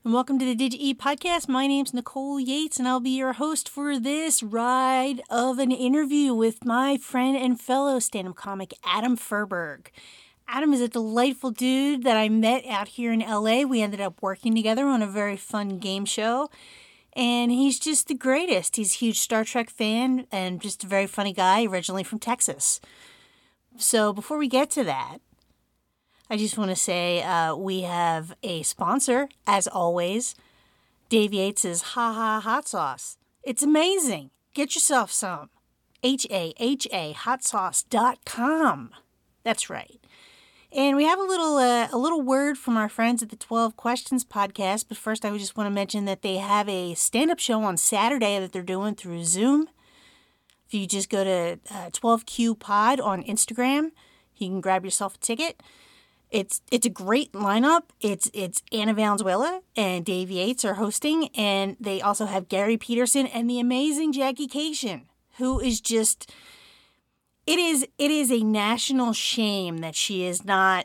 and welcome to the DigiE podcast. My name's Nicole Yates, and I'll be your host for this ride of an interview with my friend and fellow stand-up comic, Adam Furberg. Adam is a delightful dude that I met out here in LA. We ended up working together on a very fun game show, and he's just the greatest. He's a huge Star Trek fan and just a very funny guy, originally from Texas. So before we get to that, I just want to say we have a sponsor, as always, Dave Yates' Ha Ha Hot Sauce. It's amazing. Get yourself some. HAHA hotsauce.com. That's right. And we have a little word from our friends at the 12 Questions podcast. But first, I just want to mention that they have a stand-up show on Saturday that they're doing through Zoom. If you just go to 12Q Pod on Instagram, you can grab yourself a ticket. It's a great lineup. It's Anna Valenzuela and Dave Yates are hosting, and they also have Gary Peterson and the amazing Jackie Cation, who is just. It is a national shame that she is not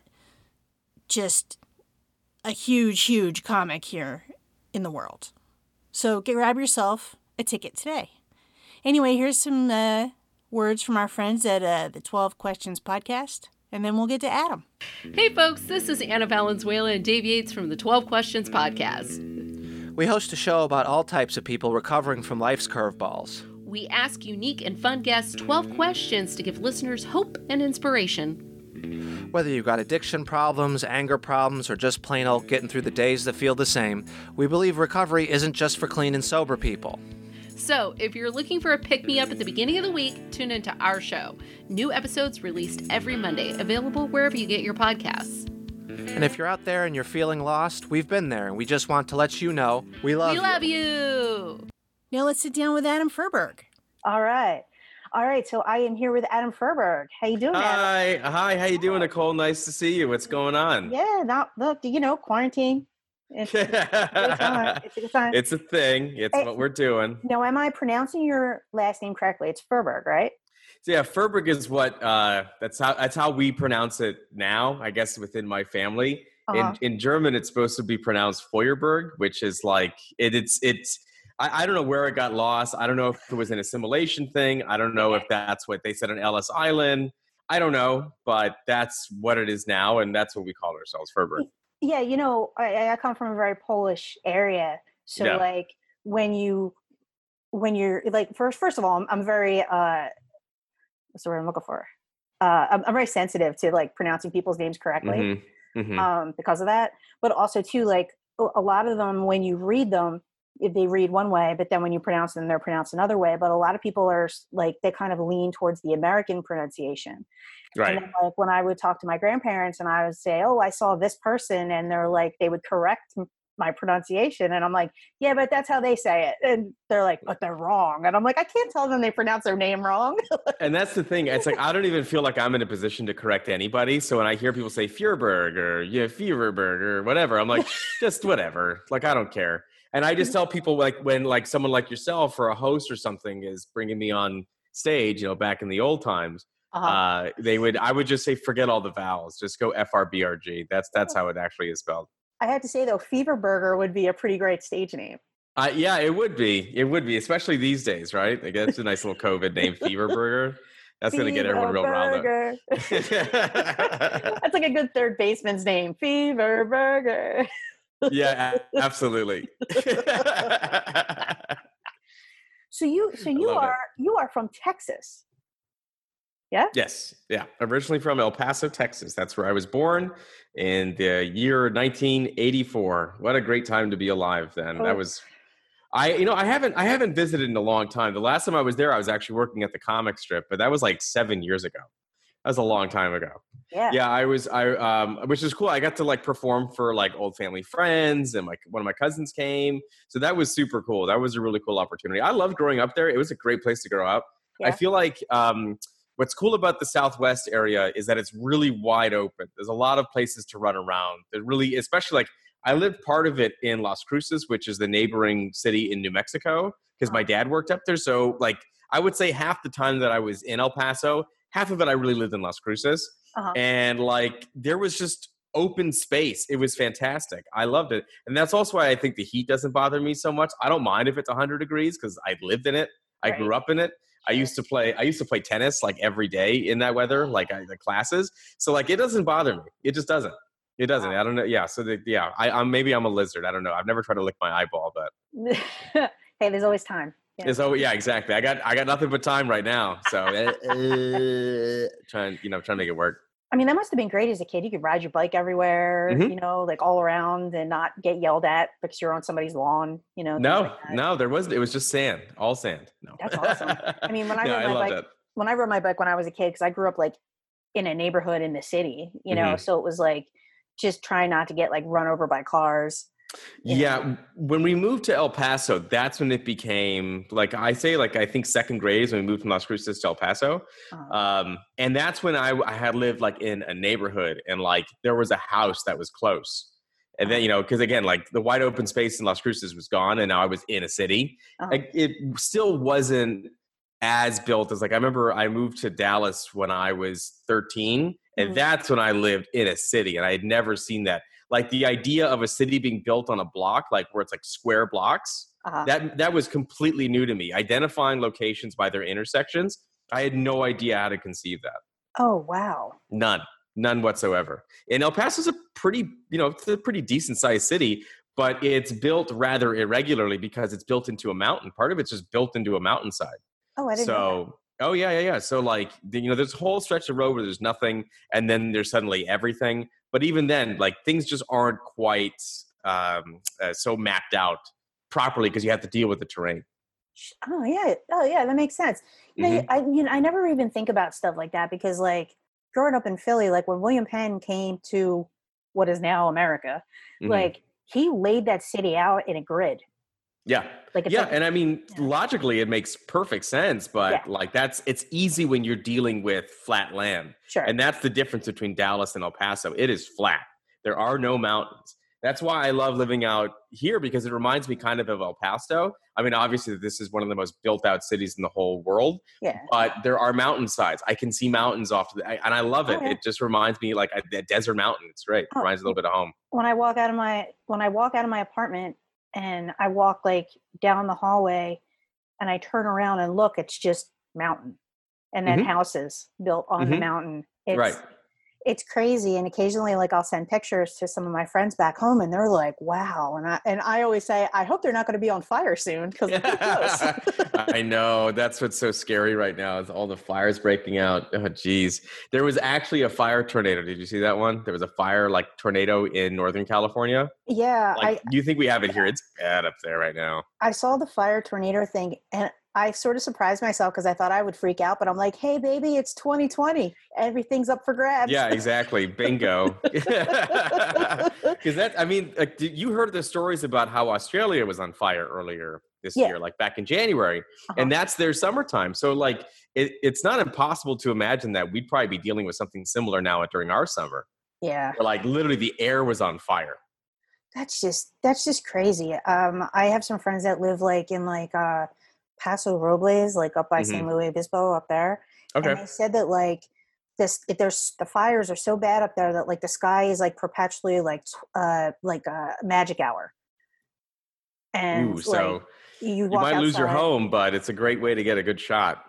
just a huge comic here in the world. So grab yourself a ticket today. Anyway, here's some words from our friends at the 12 Questions podcast. And then we'll get to Adam. Hey folks, this is Anna Valenzuela and Dave Yates from the 12 Questions podcast. We host a show about all types of people recovering from life's curveballs. We ask unique and fun guests 12 questions to give listeners hope and inspiration. Whether you've got addiction problems, anger problems, or just plain old getting through the days that feel the same, we believe recovery isn't just for clean and sober people. So, if you're looking for a pick-me-up at the beginning of the week, tune into our show. New episodes released every Monday, available wherever you get your podcasts. And if you're out there and you're feeling lost, we've been there, and we just want to let you know we love you. We love you! Now let's sit down with Adam Furberg. All right, so I am here with Adam Furberg. How you doing, Adam? Hi, how you doing, Nicole? Nice to see you. What's going on? Yeah, quarantine. It's a good time. It's a thing. It's what we're doing. Now, am I pronouncing your last name correctly? It's Furberg, right? So yeah, Furberg is what that's how we pronounce it now, I guess, within my family. Uh-huh. In German, it's supposed to be pronounced Feuerberg, which is like it's. I don't know where it got lost. I don't know if it was an assimilation thing. I don't know if that's what they said on Ellis Island. I don't know, but that's what it is now, and that's what we call ourselves, Furberg. Yeah, I come from a very Polish area, so Yeah. like when you're like first of all, I'm very what's the word I'm looking for? I'm very sensitive to like pronouncing people's names correctly, because of that. But also too, like a lot of them when you read them, they read one way, but then when you pronounce them, they're pronounced another way. But a lot of people are like they kind of lean towards the American pronunciation. Right. And then, like when I would talk to my grandparents and I would say, "Oh, I saw this person," and they're like, they would correct my pronunciation, and I'm like, "Yeah, but that's how they say it," and they're like, "But they're wrong," and I'm like, "I can't tell them they pronounce their name wrong." And that's the thing. It's like I don't even feel like I'm in a position to correct anybody. So when I hear people say Feuerberg or Feuerberg or whatever, I'm like, just whatever. Like I don't care. And I just tell people like when like someone like yourself or a host or something is bringing me on stage, back in the old times, I would just say, forget all the vowels, just go FRBRG. That's how it actually is spelled. I have to say though, Fever Burger would be a pretty great stage name. Yeah, it would be, especially these days, right? Like that's a nice little COVID name, Fever Burger. That's going to get everyone real riled up. That's like a good third baseman's name, Fever Burger. Yeah, absolutely. So you are from Texas. Yeah? Yes. Yeah. Originally from El Paso, Texas. That's where I was born in the year 1984. What a great time to be alive then. Oh. That was I haven't visited in a long time. The last time I was there, I was actually working at the comic strip, but that was like 7 years ago. That was a long time ago. Yeah. Which is cool. I got to like perform for like old family friends, and like one of my cousins came. So that was super cool. That was a really cool opportunity. I loved growing up there. It was a great place to grow up. Yeah. I feel like what's cool about the Southwest area is that it's really wide open. There's a lot of places to run around. There really, especially like I lived part of it in Las Cruces, which is the neighboring city in New Mexico, because my dad worked up there. So like I would say half the time that I was in El Paso, half of it I really lived in Las Cruces. Uh-huh. And like there was just open space. It was fantastic. I loved it. And that's also why I think the heat doesn't bother me so much. I don't mind if it's 100 degrees because I lived in it. I grew up in it. I used to play tennis like every day in that weather, like the classes. So like it doesn't bother me. It just doesn't. It doesn't. I don't know. Yeah. So maybe I'm a lizard. I don't know. I've never tried to lick my eyeball, but hey, there's always time. Yeah, exactly. I got nothing but time right now. So trying to make it work. I mean, that must have been great as a kid. You could ride your bike everywhere, like all around and not get yelled at because you're on somebody's lawn, No, it was just sand, all sand. No. That's awesome. I mean, when I rode my bike when I was a kid, because I grew up like in a neighborhood in the city, so it was like just trying not to get like run over by cars. Yeah. When we moved to El Paso, that's when it became I think second grade is when we moved from Las Cruces to El Paso. And that's when I had lived like in a neighborhood and like there was a house that was close. And then, because again, like the wide open space in Las Cruces was gone and now I was in a city. Like, it still wasn't as built as I remember I moved to Dallas when I was 13 and that's when I lived in a city and I had never seen that. Like the idea of a city being built on a block, like where it's like square blocks, that was completely new to me. Identifying locations by their intersections, I had no idea how to conceive that. Oh, wow. None whatsoever. And El Paso is a pretty decent sized city, but it's built rather irregularly because it's built into a mountain. Part of it's just built into a mountainside. Oh, I didn't know that. Oh, yeah. So like, there's a whole stretch of road where there's nothing and then there's suddenly everything. But even then, like things just aren't quite so mapped out properly because you have to deal with the terrain. Oh yeah, that makes sense. I never even think about stuff like that because like growing up in Philly, like when William Penn came to what is now America, like he laid that city out in a grid. Yeah. And I mean, logically it makes perfect sense, but it's easy when you're dealing with flat land. Sure. And that's the difference between Dallas and El Paso. It is flat. There are no mountains. That's why I love living out here because it reminds me kind of El Paso. I mean, obviously this is one of the most built out cities in the whole world, but there are mountainsides. I can see mountains and I love it. It just reminds me like a desert mountain. It's great. It reminds me a little bit of home. When I walk out of my apartment, and I walk like down the hallway and I turn around and look, it's just mountain and then houses built on the mountain. It's crazy. And occasionally like I'll send pictures to some of my friends back home and they're like, wow. And I always say, I hope they're not going to be on fire soon because I know that's what's so scary right now is all the fires breaking out. Oh, geez. There was actually a fire tornado. Did you see that one? There was a fire like tornado in Northern California. Yeah. Do you think we have it here? It's bad up there right now. I saw the fire tornado thing and I sort of surprised myself because I thought I would freak out, but I'm like, hey, baby, it's 2020. Everything's up for grabs. Yeah, exactly. Bingo. Because you heard the stories about how Australia was on fire earlier this year, like back in January, and that's their summertime. So like, it's not impossible to imagine that we'd probably be dealing with something similar now during our summer. Yeah. Where, like literally the air was on fire. That's just crazy. I have some friends that live like in like, Paso Robles, like up by San Luis Obispo up there. Okay. And they said that like the fires are so bad up there that like the sky is like perpetually like a magic hour. And so you might lose your home, but it's a great way to get a good shot.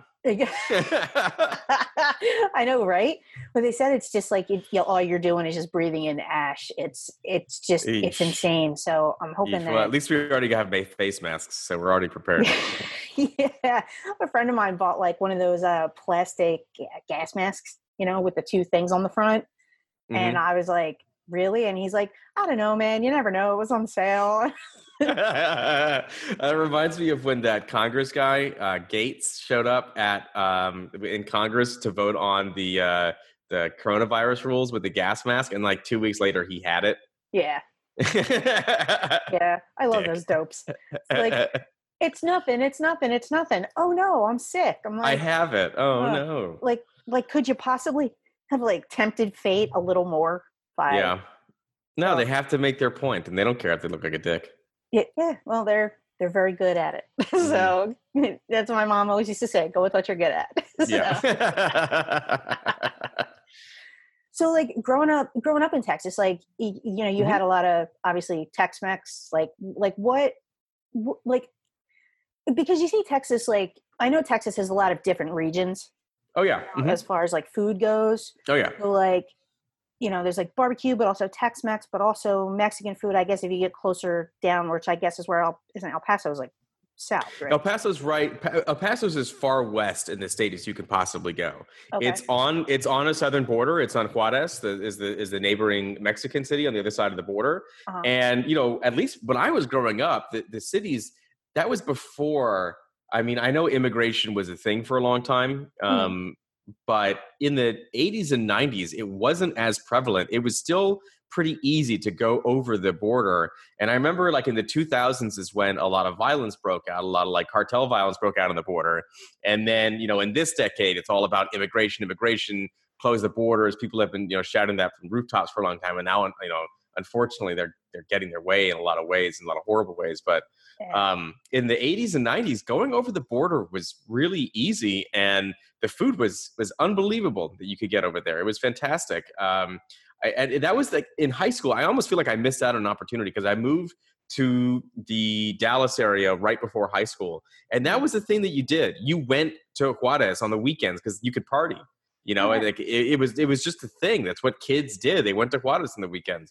I know, right? But they said it's just like all you're doing is just breathing in ash. It's insane. So I'm hoping that. Well, at least we already have face masks, so we're already prepared. Yeah, a friend of mine bought like one of those plastic gas masks, with the two things on the front, and I was like, really? And he's like, I don't know, man. You never know. It was on sale. That reminds me of when that Congress guy Gates showed up in Congress to vote on the coronavirus rules with the gas mask, and like 2 weeks later he had it. Yeah. Yeah, I love those dopes. It's like it's nothing. Oh no, I'm sick. I'm like, I have it. Oh no. Like could you possibly have like tempted fate a little more? Yeah. No, they have to make their point, and they don't care if they look like a dick. Yeah. Well, they're very good at it. So that's what my mom always used to say: "Go with what you're good at." Yeah. So like growing up in Texas, like you know, you had a lot of obviously Tex-Mex, like what, like, because you see Texas, like I know Texas has a lot of different regions. Oh yeah. As far as like food goes. Oh yeah. So like, you know, there's like barbecue, but also Tex-Mex, but also Mexican food. I guess if you get closer down, which I guess is where isn't El Paso is like south, right? El Paso's right. El Paso's as far west in the state as you can possibly go. Okay. It's on a southern border. It's on Juarez, is the neighboring Mexican city on the other side of the border. And you know, at least when I was growing up, the cities, that was before. I mean, I know immigration was a thing for a long time, but in the 80s and 90s, it wasn't as prevalent. It was still pretty easy to go over the border. And I remember like in the 2000s is when a lot of violence broke out, a lot of like cartel violence broke out on the border. And then, you know, in this decade, it's all about immigration, close the borders. People have been, you know, shouting that from rooftops for a long time. And now, you know, unfortunately, they're getting their way in a lot of ways, in a lot of horrible ways. But in the 80s and 90s, going over the border was really easy, and the food was unbelievable that you could get over there. It was fantastic. And that was like in high school. I almost feel like I missed out on an opportunity because I moved to the Dallas area right before high school, and that was the thing that you did. You went to Juarez on the weekends because you could party. You know, like it was just a thing. That's what kids did. They went to Juarez on the weekends.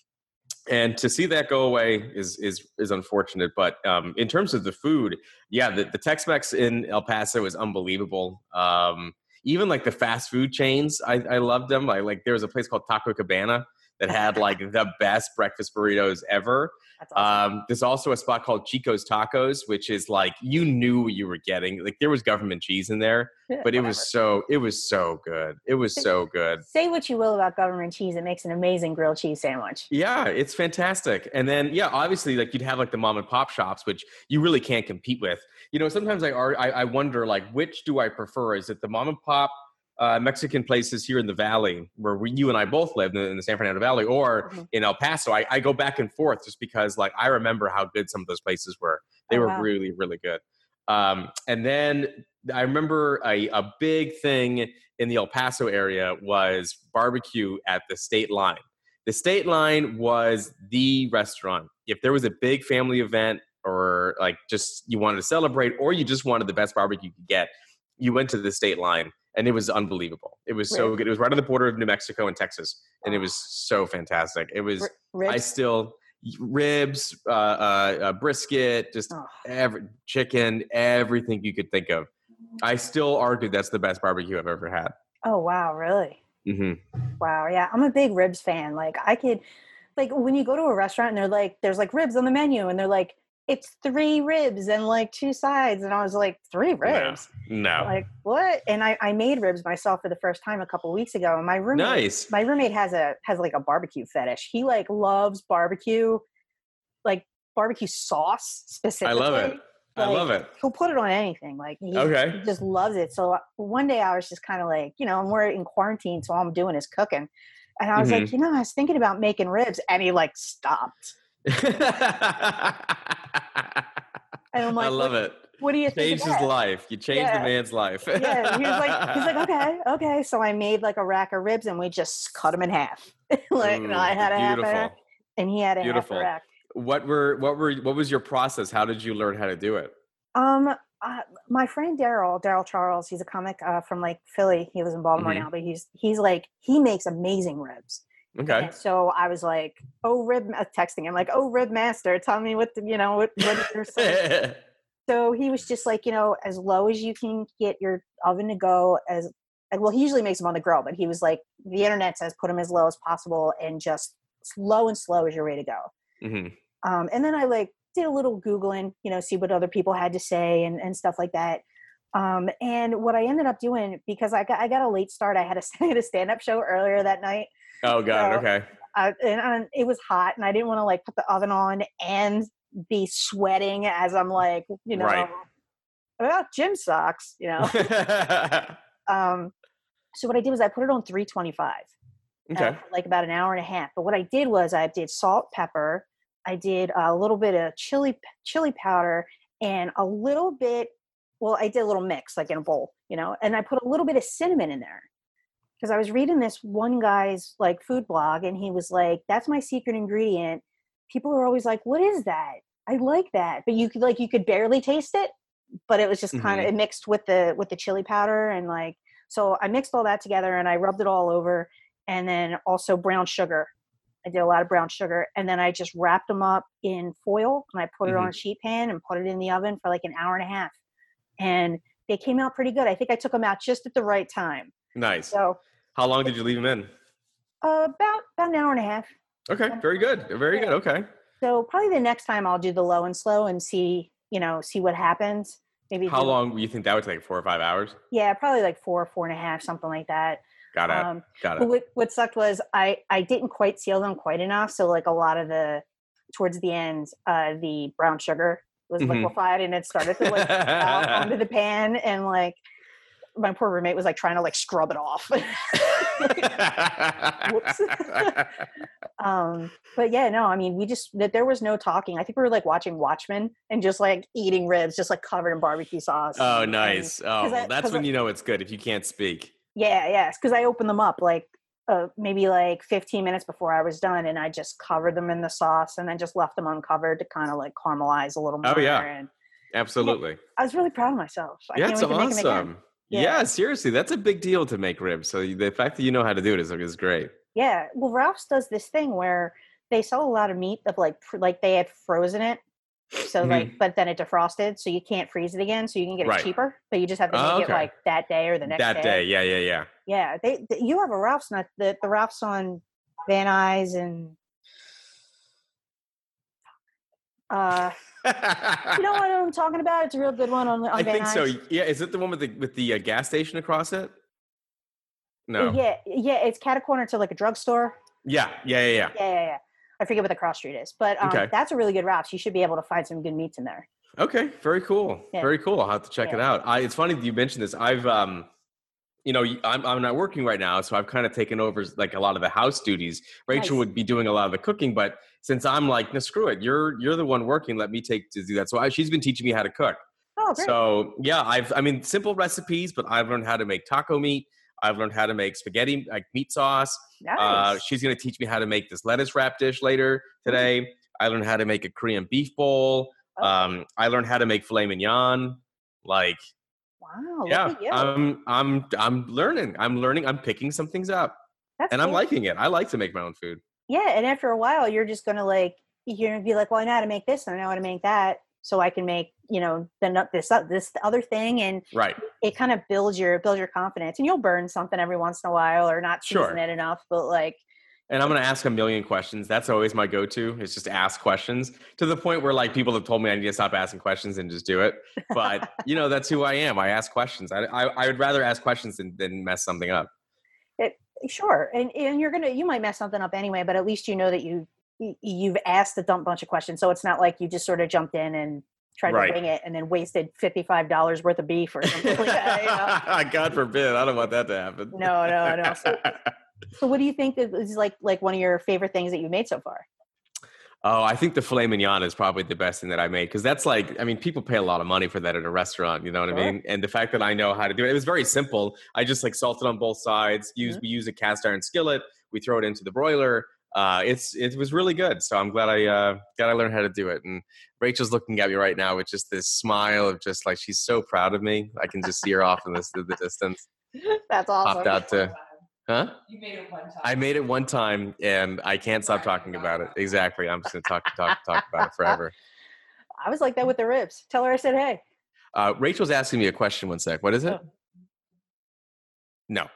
And to see that go away is unfortunate. But in terms of the food, yeah, the Tex-Mex in El Paso is unbelievable. Even like the fast food chains, I loved them. There was a place called Taco Cabana that had like the best breakfast burritos ever. That's awesome. There's also a spot called Chico's Tacos, which is like, you knew what you were getting. Like there was government cheese in there, but it was so good. It was so good. Say what you will about government cheese. It makes an amazing grilled cheese sandwich. Yeah, it's fantastic. And then, yeah, obviously like you'd have like the mom and pop shops, which you really can't compete with. You know, sometimes I wonder like, which do I prefer? Is it the mom and pop Mexican places here in the Valley where you and I both live in the San Fernando Valley, or in El Paso? I go back and forth just because like I remember how good some of those places were. They were really, really good. And then I remember a big thing in the El Paso area was barbecue at the State Line. The State Line was the restaurant. If there was a big family event or like just you wanted to celebrate or you just wanted the best barbecue you could get, you went to the State Line. And it was unbrisket. It was so good. It was right on the border of New Mexico and Texas. And it was so fantastic. It was, ribs, brisket, just chicken, everything you could think of. I still argue that's the best barbecue I've ever had. Oh, wow. Really? Mm-hmm. Wow. Yeah. I'm a big ribs fan. Like I could, like when you go to a restaurant and they're like, there's like ribs on the menu and they're like, it's 3 ribs and like 2 sides. And I was like, 3 ribs? No. Like what? And I made ribs myself for the first time a couple of weeks ago. And my roommate has like a barbecue fetish. He like loves barbecue, like barbecue sauce specifically. I love it. I love it. He'll put it on anything. Like he just loves it. So one day I was just kind of like, you know, we're in quarantine, so all I'm doing is cooking. And I was like, you know, I was thinking about making ribs, and he like stopped. And I'm like, I love it. What do you think? Changed his life. You changed the man's life. Yeah. He's like, okay. So I made like a rack of ribs and we just cut them in half. And I had a half a rack and he had a half a rack. What was your process? How did you learn how to do it? My friend Daryl Charles, he's a comic from like Philly. He lives in Baltimore now, but he's like, he makes amazing ribs. Okay. And so I was like, texting him like, rib master, tell me what you're saying. So he was just like, you know, as low as you can get your oven to go he usually makes them on the grill, but he was like, the internet says put them as low as possible and just slow is your way to go. Mm-hmm. And then I like did a little Googling, you know, see what other people had to say and stuff like that. And what I ended up doing, because I got a late start, I had a stand-up show earlier that night. Oh God. So, okay. And it was hot and I didn't want to like put the oven on and be sweating as I'm like, you know, well, gym sucks, you know? So what I did was I put it on 325. Okay. For like about an hour and a half. But what I did was I did salt, pepper. I did a little bit of chili powder and a little bit, I did a little mix like in a bowl, you know, and I put a little bit of cinnamon in there. because I was reading this one guy's like food blog, and he was like, "That's my secret ingredient." People are always like, "What is that?" I like that, but you could barely taste it, but it was just kind of, it mixed with the chili powder, and like, so I mixed all that together and I rubbed it all over, and then also brown sugar. I did a lot of brown sugar, and then I just wrapped them up in foil, and I put it on a sheet pan and put it in the oven for like an hour and a half, and they came out pretty good. I think I took them out just at the right time. Nice. So, how long did you leave them in? About an hour and a half. Okay, very good. Very good. Okay. So probably the next time I'll do the low and slow and see what happens. Maybe how long do you think that would take? 4 or 5 hours? Yeah, probably like 4.5, something like that. Got it. But what sucked was I didn't quite seal them quite enough. So like a lot of towards the end, the brown sugar was liquefied and it started to like fall onto the pan, and like my poor roommate was like trying to like scrub it off. Whoops. But yeah, no, I mean, there was no talking. I think we were like watching Watchmen and just like eating ribs, just like covered in barbecue sauce. Oh, nice. That's when you know it's good, if you can't speak. Yeah. Because I opened them up like maybe like 15 minutes before I was done, and I just covered them in the sauce and then just left them uncovered to kind of like caramelize a little more. Oh yeah, and, absolutely. Yeah, I was really proud of myself. It's awesome. Yeah, seriously, that's a big deal to make ribs. So the fact that you know how to do it is great. Yeah, well, Ralph's does this thing where they sell a lot of meat of like they had frozen it, so like, but then it defrosted, so you can't freeze it again, so you can get it cheaper, but you just have to make it like that day or the next day. That day, yeah. Yeah, you have a Ralph's, not the Ralph's on Van Nuys and you know what I'm talking about? It's a real good one on Van Nuys. I think so. Yeah, is it the one with the gas station across it? No. Yeah, it's cat-a-corner to like a drugstore. Yeah. I forget what the cross street is, but that's a really good Ralph's. You should be able to find some good meats in there. Okay, very cool. Yeah. Very cool. I'll have to check it out. It's funny that you mentioned this. I've I'm not working right now, so I've kind of taken over like a lot of the house duties. Rachel would be doing a lot of the cooking, but since I'm like, no, screw it, you're the one working. Let me do that. So she's been teaching me how to cook. Oh, great. So yeah, simple recipes, but I've learned how to make taco meat. I've learned how to make spaghetti, like meat sauce. Nice. She's going to teach me how to make this lettuce wrap dish later today. I learned how to make a Korean beef bowl. I learned how to make filet mignon. Like, wow. Yeah, look at you. I'm learning. I'm picking some things up. That's and cool. I'm liking it. I like to make my own food. Yeah, and after a while, you're just going to you're going to be like, well, I know how to make this, and I know how to make that, so I can make, this other thing, and it kind of builds your confidence, and you'll burn something every once in a while or not season it enough, but like. And I'm going to ask a million questions. That's always my go-to, is just ask questions, to the point where like people have told me I need to stop asking questions and just do it. But that's who I am. I ask questions. I would rather ask questions than mess something up. Sure. And you might mess something up anyway, but at least you know that you've asked a dumb bunch of questions. So it's not like you just sort of jumped in and tried to wing it and then wasted $55 worth of beef or something like that. God forbid. I don't want that to happen. No. So what do you think is like one of your favorite things that you've made so far? Oh, I think the filet mignon is probably the best thing that I made, because that's people pay a lot of money for that at a restaurant, you know what I mean? And the fact that I know how to do it, it was very simple. I just salt it on both sides. We use a cast iron skillet. We throw it into the broiler. It was really good. So I'm glad I learned how to do it. And Rachel's looking at me right now with just this smile of just like, she's so proud of me. I can just see her off in the distance. That's awesome. Popped out to. Huh? You made it one time. I made it one time, and I can't stop talking about it. Exactly. I'm just going to talk about it forever. I was like that with the ribs. Tell her I said hey. Rachel's asking me a question. One sec. What is it? Oh. No.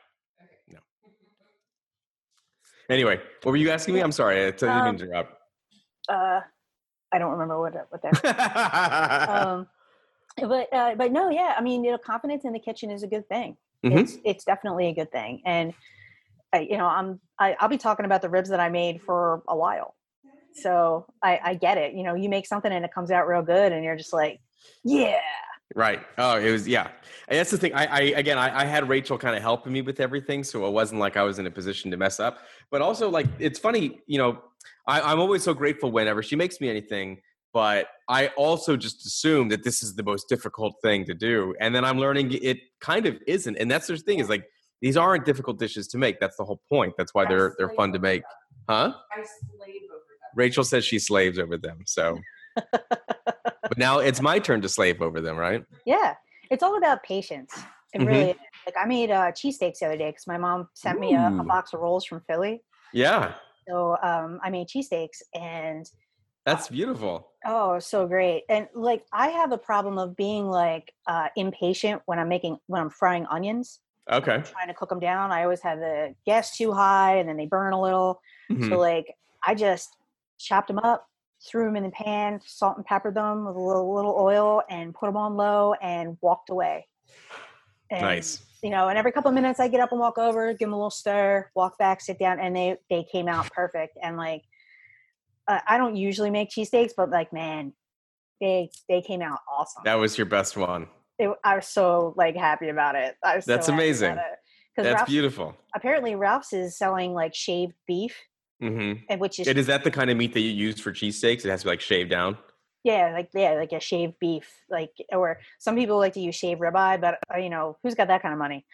Anyway, what were you asking me? I'm sorry. I didn't mean to interrupt. I don't remember what that. But no, yeah. I mean, confidence in the kitchen is a good thing. It's definitely a good thing. And I'll be talking about the ribs that I made for a while. So I get it. You make something and it comes out real good and you're just like, yeah. Right. Oh, it was, yeah. And that's the thing. I had Rachel kind of helping me with everything. So it wasn't like I was in a position to mess up, but also like, it's funny, I'm always so grateful whenever she makes me anything, but I also just assume that this is the most difficult thing to do. And then I'm learning it kind of isn't. And that's the thing, is like, these aren't difficult dishes to make. That's the whole point. That's why they're fun to make. Huh? I slave over them. Rachel says she slaves over them. So, but now it's my turn to slave over them, right? Yeah, it's all about patience. It really is. Like I made cheesesteaks the other day because my mom sent me a box of rolls from Philly. Yeah. So I made cheesesteaks and that's beautiful. Oh, so great. And like I have a problem of being like impatient when I'm frying onions. Okay. I'm trying to cook them down. I always have the gas too high and then they burn a little. So like I just chopped them up, threw them in the pan, salt and peppered them with a little oil and put them on low and walked away. And, nice. You know, and every couple of minutes I get up and walk over, give them a little stir, walk back, sit down, and they came out perfect. And like, I don't usually make cheesesteaks, but like, man, they came out awesome. That was your best one. I was so like happy about it. That's amazing. That's Ralph's, beautiful. Apparently, Ralph's is selling like shaved beef, and which is that the kind of meat that you use for cheesesteaks? It has to be like shaved down. Yeah, like a shaved beef, like, or some people like to use shaved ribeye, but you know, who's got that kind of money?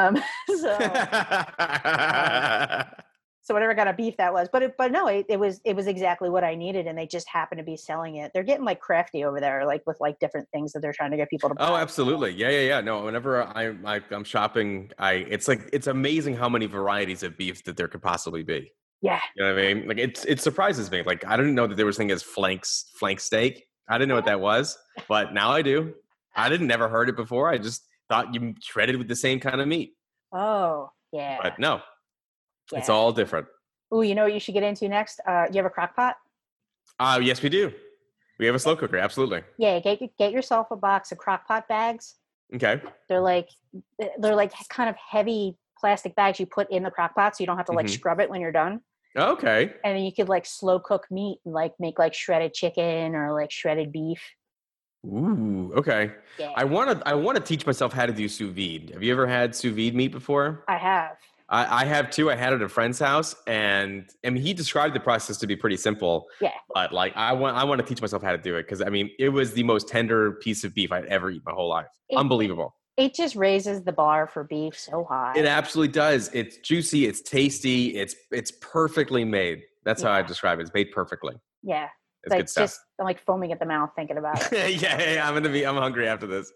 So whatever kind of beef that was, but no, it was exactly what I needed, and they just happen to be selling it. They're getting like crafty over there, like with like different things that they're trying to get people to buy. Oh, absolutely, yeah. No, whenever I'm shopping, it's amazing how many varieties of beef that there could possibly be. Yeah. You know what I mean? Like it surprises me. Like I didn't know that there was a thing as flank steak. I didn't know what that was, but now I do. I never heard it before. I just thought you shredded with the same kind of meat. Oh, yeah. But no. Yeah. It's all different. Oh, you know what you should get into next? You have a crock pot? Yes, we do. We have a slow cooker, absolutely. Yeah, get yourself a box of crock pot bags. Okay. They're like kind of heavy plastic bags you put in the crock pot so you don't have to like scrub it when you're done. Okay. And then you could like slow cook meat and like make like shredded chicken or like shredded beef. Ooh, okay. Yeah. I want to teach myself how to do sous vide. Have you ever had sous vide meat before? I have. I have too. I had it at a friend's house, and I mean, he described the process to be pretty simple. Yeah. But like, I want to teach myself how to do it because I mean, it was the most tender piece of beef I'd ever eaten my whole life. Unbelievable. It just raises the bar for beef so high. It absolutely does. It's juicy. It's tasty. It's perfectly made. That's how I describe it. It's made perfectly. Yeah. It's like good stuff. I'm like foaming at the mouth thinking about it. yeah. I'm hungry after this.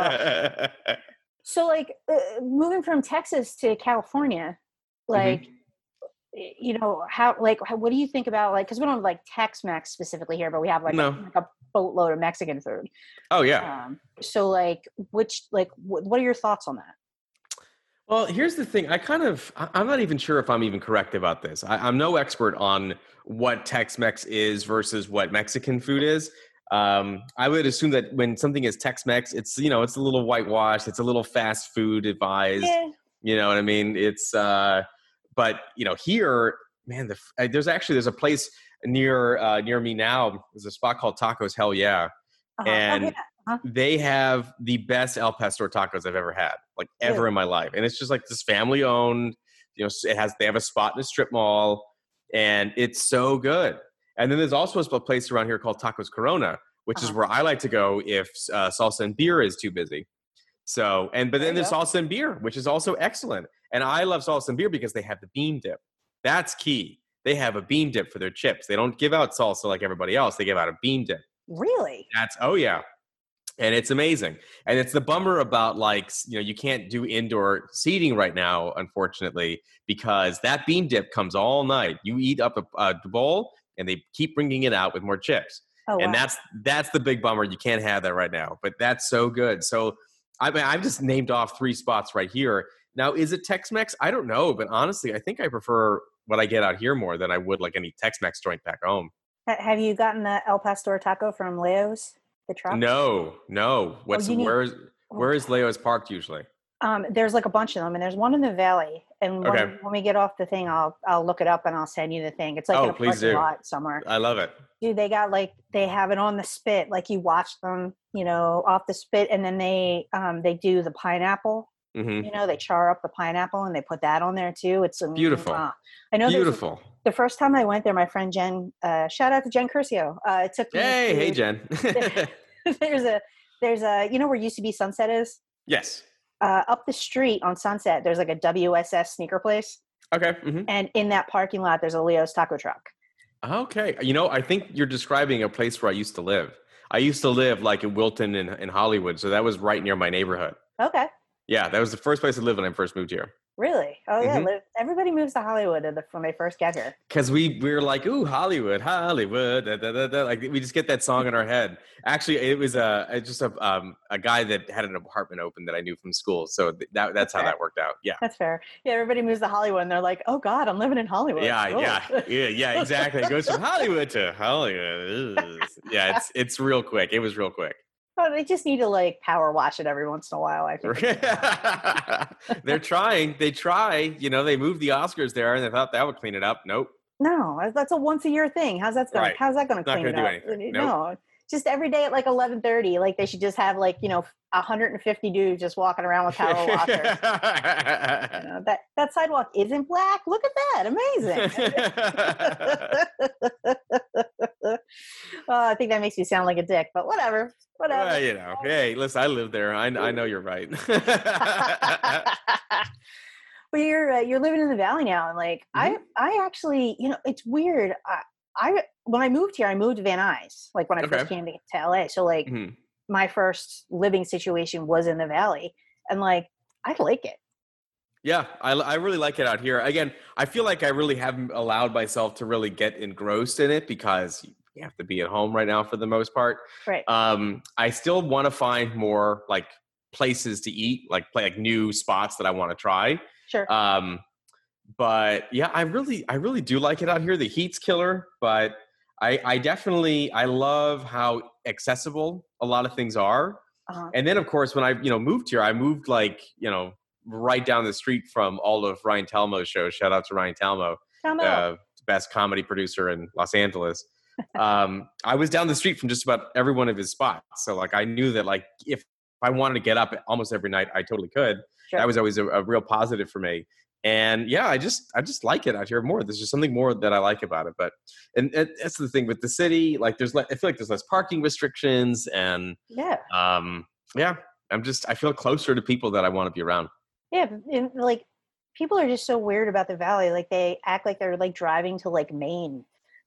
So like moving from Texas to California, like, you know, what do you think about like, cause we don't have like Tex-Mex specifically here, but we have like a boatload of Mexican food. Oh yeah. So like, what are your thoughts on that? Well, here's the thing. I'm not even sure if I'm even correct about this. I'm no expert on what Tex-Mex is versus what Mexican food is. I would assume that when something is Tex-Mex, it's, you know, it's a little whitewashed. It's a little fast food advised. Yeah. You know what I mean? It's, but you know, here, man, there's a place near me now. There's a spot called Tacos Hell Yeah. And they have the best El Pastor tacos I've ever had, like ever in my life. And it's just like this family owned, you know, they have a spot in a strip mall and it's so good. And then there's also a place around here called Tacos Corona, which is where I like to go if salsa and beer is too busy. So, but then there's salsa and beer, which is also excellent. And I love salsa and beer because they have the bean dip. That's key. They have a bean dip for their chips. They don't give out salsa like everybody else. They give out a bean dip. Really? Oh yeah. And it's amazing. And it's the bummer about like, you know, you can't do indoor seating right now, unfortunately, because that bean dip comes all night. You eat up a bowl and they keep bringing it out with more chips. Oh, and wow. That's the big bummer. You can't have that right now, but that's so good. So I've just named off 3 spots right here. Now, is it Tex-Mex? I don't know, but honestly, I think I prefer what I get out here more than I would like any Tex-Mex joint back home. Have you gotten the El Pastor taco from Leo's? The truck? No. Where is Leo's parked usually? There's like a bunch of them, and there's one in the Valley. And when we get off the thing, I'll look it up and I'll send you the thing. It's like in a parking lot somewhere. I love it. Dude, they have it on the spit. Like you watch them, you know, off the spit, and then they do the pineapple. Mm-hmm. You know, they char up the pineapple and they put that on there too. It's beautiful. I know. Beautiful. The first time I went there, my friend Jen, shout out to Jen Curcio. It took me. Hey, Jen. there's a, you know where UCB Sunset is? Yes. up the street on Sunset, there's like a WSS sneaker place. Okay. And in that parking lot, there's a Leo's taco truck. Okay. I think you're describing a place where I used to live. I used to live like in Wilton in Hollywood. So that was right near my neighborhood. Okay. Yeah. That was the first place I lived when I first moved here. Really? Oh, yeah. Everybody moves to Hollywood when they first get here. Because we were like, ooh, Hollywood, Hollywood. Da, da, da, da. Like we just get that song in our head. Actually, it was just a guy that had an apartment open that I knew from school. So that's how that worked out. Yeah. That's fair. Yeah, everybody moves to Hollywood and they're like, oh, God, I'm living in Hollywood. Yeah, exactly. It goes from Hollywood to Hollywood. Yeah, it's real quick. It was real quick. Oh, they just need to like power wash it every once in a while, I think. They're trying. They try. They moved the Oscars there and they thought that would clean it up. Nope. No, that's a once a year thing. How's that going to clean it up? Anything. No. Nope. Just every day at like 11:30, like they should just have like 150 dudes just walking around with power washers. That sidewalk isn't black. Look at that, amazing. I think that makes you sound like a dick, but whatever. Well, hey, listen, I live there. I know you're right. But you're living in the Valley now, and like I actually, it's weird. When I moved here, I moved to Van Nuys, like when I first came to LA. So like my first living situation was in the Valley, and like I like it. Yeah, I really like it out here. Again, I feel like I really haven't allowed myself to really get engrossed in it because you have to be at home right now for the most part. Right. I still want to find more like places to eat, like new spots that I want to try. Sure. But yeah, I really do like it out here. The heat's killer, but I love how accessible a lot of things are. Uh-huh. And then of course, when I, moved here, I moved right down the street from all of Ryan Talmo's shows. Shout out to Ryan Talmo, best comedy producer in Los Angeles. I was down the street from just about every one of his spots. So like, I knew that like, if I wanted to get up almost every night, I totally could. Sure. That was always a real positive for me. And yeah, I just like it out here more. There's just something more that I like about it. But and that's the thing with the city. Like I feel like there's less parking restrictions, and I feel closer to people that I want to be around. Yeah, and like people are just so weird about the Valley. Like they act like they're like driving to like Maine.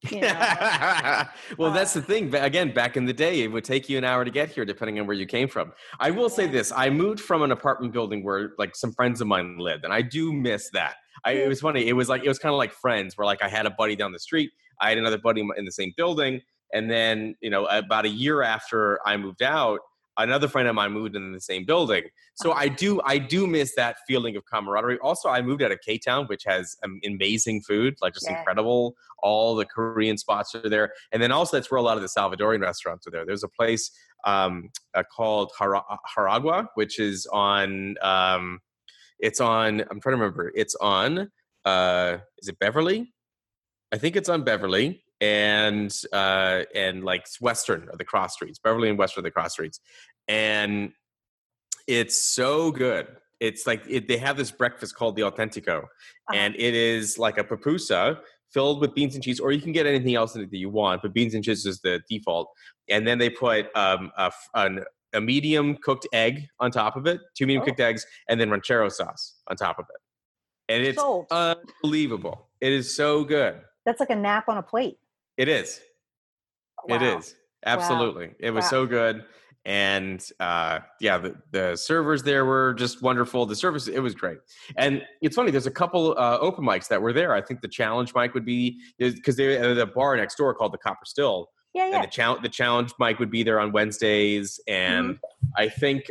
Well, that's the thing. Again, back in the day, it would take you an hour to get here, depending on where you came from. I will say this: I moved from an apartment building where like some friends of mine lived, and I do miss that. It was funny. It was kind of like Friends, where like I had a buddy down the street, I had another buddy in the same building, and then about a year after I moved out, another friend of mine moved in the same building. So I do miss that feeling of camaraderie. Also, I moved out of K-Town, which has amazing food, like just incredible. All the Korean spots are there. And then also that's where a lot of the Salvadorian restaurants are there. There's a place called Jaragua, which is on, I'm trying to remember. It's on, is it Beverly? I think it's on Beverly. And like Western of the cross streets, Beverly and Western of the cross streets. And it's so good. It's like they have this breakfast called the Auténtico, and it is like a pupusa filled with beans and cheese, or you can get anything else in it that you want, but beans and cheese is the default. And then they put a medium cooked egg on top of it, 2 medium cooked eggs, and then ranchero sauce on top of it. And it's unbelievable. It is so good. That's like a nap on a plate. It is. Wow. It is. Absolutely. Wow. It was so good. And the servers there were just wonderful. The service, it was great. And it's funny, there's a couple open mics that were there. I think the challenge mic would be, because they had a bar next door called the Copper Still. Yeah, yeah. And the challenge mic would be there on Wednesdays. And I think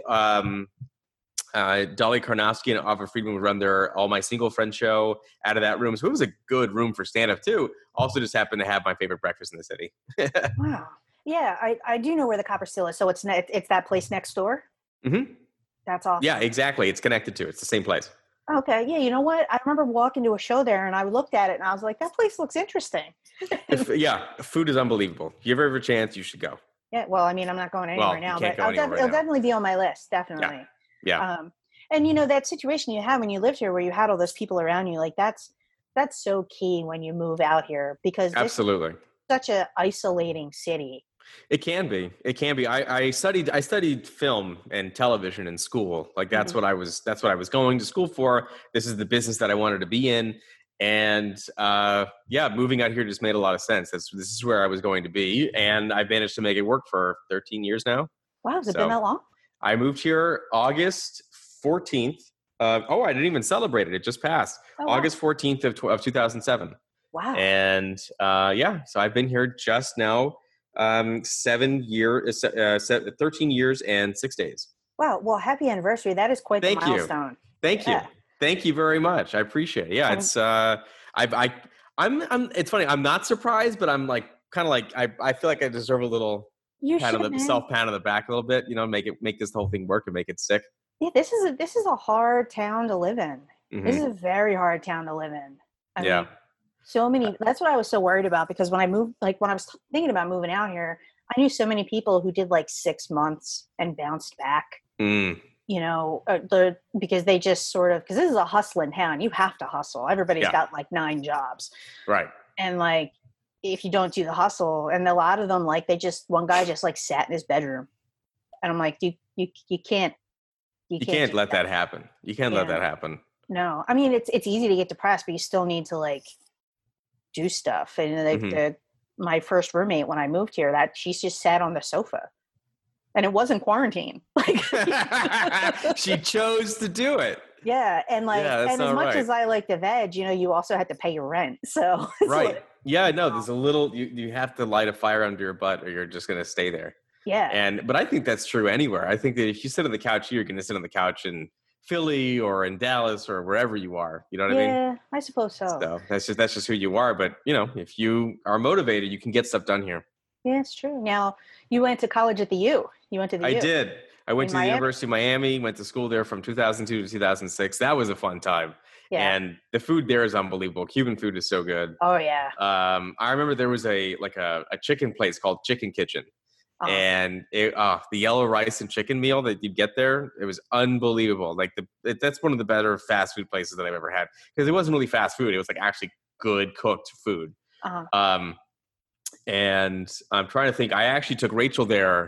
Dolly Karnofsky and Ava Friedman would run their All My Single Friends show out of that room. So it was a good room for stand-up too. Also just happened to have my favorite breakfast in the city. Wow. Yeah, I do know where the Copper Still is. So it's that place next door? Mm-hmm. That's awesome. Yeah, exactly. It's connected to it. It's the same place. Okay. Yeah, you know what? I remember walking to a show there and I looked at it and I was like, that place looks interesting. Food is unbelievable. If you ever have a chance, you should go. Yeah, well, I mean, I'm not going anywhere now, but it'll definitely be on my list, definitely. Yeah. And that situation you had when you lived here where you had all those people around you, like that's so key when you move out here, because absolutely such a isolating city. It can be. It can be. I studied film and television in school. Like that's what I was going to school for. This is the business that I wanted to be in. And moving out here just made a lot of sense. This is where I was going to be, and I managed to make it work for 13 years now. Wow, has it been that long? I moved here August 14th. I didn't even celebrate it. It just passed. Oh, wow. August 14th of 2007. Wow. And so I've been here just now 13 years and 6 days. Wow. Well, happy anniversary. That is quite the milestone. Thank you. Thank you very much. I appreciate it. Yeah, it's it's funny. I'm not surprised, but I'm like kind of like I feel like I deserve a little pat on the back a little bit. You know, make this whole thing work and make it stick. Yeah, this is a hard town to live in. Mm-hmm. This is a very hard town to live in. I mean, so many. That's what I was so worried about, because when I moved, like when I was thinking about moving out here, I knew so many people who did like 6 months and bounced back. Mm. You know, because they just sort of, because this is a hustling town. You have to hustle. Everybody's got like 9 jobs. Right. And like, if you don't do the hustle, and a lot of them, like one guy just like sat in his bedroom, and I'm like, you can't let that happen. You can't let that happen. No, I mean, it's easy to get depressed, but you still need to like do stuff. And like my first roommate, when I moved here, that she's just sat on the sofa. And it wasn't quarantine. Like she chose to do it. Yeah, and like, and as much as I like the veg, you know, you also had to pay your rent. So right, there's a little. You have to light a fire under your butt, or you're just going to stay there. Yeah, but I think that's true anywhere. I think that if you sit on the couch here, you're going to sit on the couch in Philly or in Dallas or wherever you are. You know what I mean? Yeah, I suppose so. So that's just who you are. But you know, if you are motivated, you can get stuff done here. Yeah, it's true. Now, you went to college at the U. You went to the U. I did. I went to the University of Miami, went to school there from 2002 to 2006. That was a fun time. Yeah. And the food there is unbelievable. Cuban food is so good. Oh, yeah. I remember there was a chicken place called Chicken Kitchen. Uh-huh. And the yellow rice and chicken meal that you get there, it was unbelievable. Like that's one of the better fast food places that I've ever had. Because it wasn't really fast food. It was like actually good cooked food. Uh-huh. And I'm trying to think. I actually took Rachel there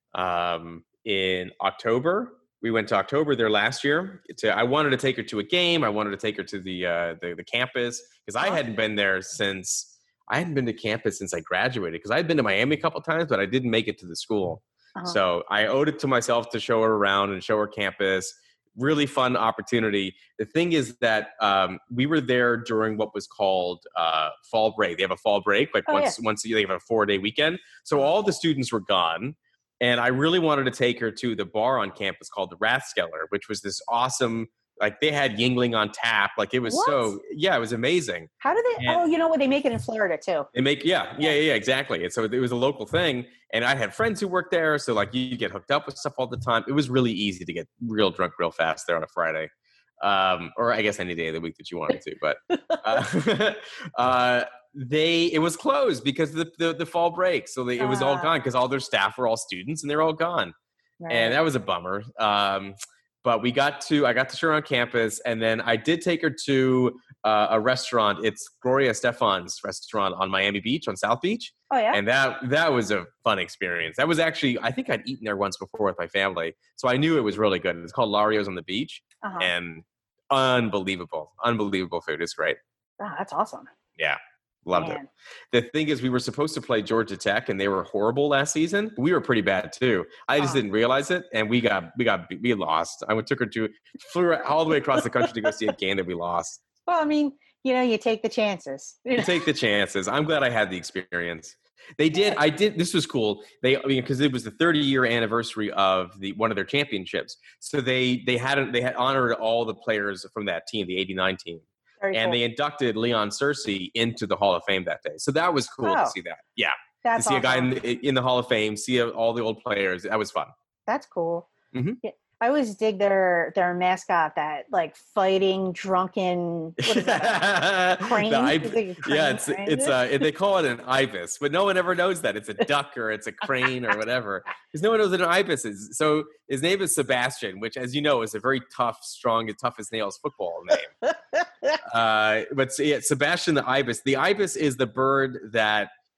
in October. We went to October there last year. I wanted to take her to a game. I wanted to take her to the campus, because I hadn't been to campus since I graduated, because I had been to Miami a couple of times, but I didn't make it to the school. Uh-huh. So I owed it to myself to show her around and show her campus. Really fun opportunity. The thing is that we were there during what was called fall break. They have a fall break, like once a year, they have a 4-day weekend. So all the students were gone, and I really wanted to take her to the bar on campus called the Rathskeller, which was this awesome. Like they had Yingling on tap. Like it was it was amazing. How do they? You know what? They make it in Florida too. They make exactly. And so it was a local thing, and I had friends who worked there. So like you get hooked up with stuff all the time. It was really easy to get real drunk real fast there on a Friday, or I guess any day of the week that you wanted to. But it was closed because of the fall break. So it was all gone because all their staff were all students, and they're all gone, and that was a bummer. But I got to show her on campus, and then I did take her to a restaurant. It's Gloria Stefan's restaurant on Miami Beach, on South Beach. Oh, yeah? And that was a fun experience. That was actually, I think I'd eaten there once before with my family, so I knew it was really good. It's called Lario's on the Beach, and unbelievable food. It's great. Oh, that's awesome. Yeah. Loved it. The thing is, we were supposed to play Georgia Tech, and they were horrible last season. We were pretty bad too. I just didn't realize it, and we lost. I flew all the way across the country to go see a game that we lost. Well, I mean, you know, you take the chances. You take the chances. I'm glad I had the experience. They did. I did. This was cool. Because it was the 30-year anniversary of one of their championships, so they had honored all the players from that team, the '89 team. They inducted Leon Searcy into the Hall of Fame that day. So that was cool to see that. Yeah. That's to see awesome. A guy in the Hall of Fame, see all the old players. That was fun. That's cool. Mm-hmm. Yeah. I always dig their mascot, that like fighting drunken, what is that? Crane? They call it an ibis, but no one ever knows that. It's a duck or it's a crane or whatever. Because no one knows what an ibis is. So his name is Sebastian, which, as you know, is a very tough, strong, and tough as nails football name. Sebastian the ibis. The ibis is the bird that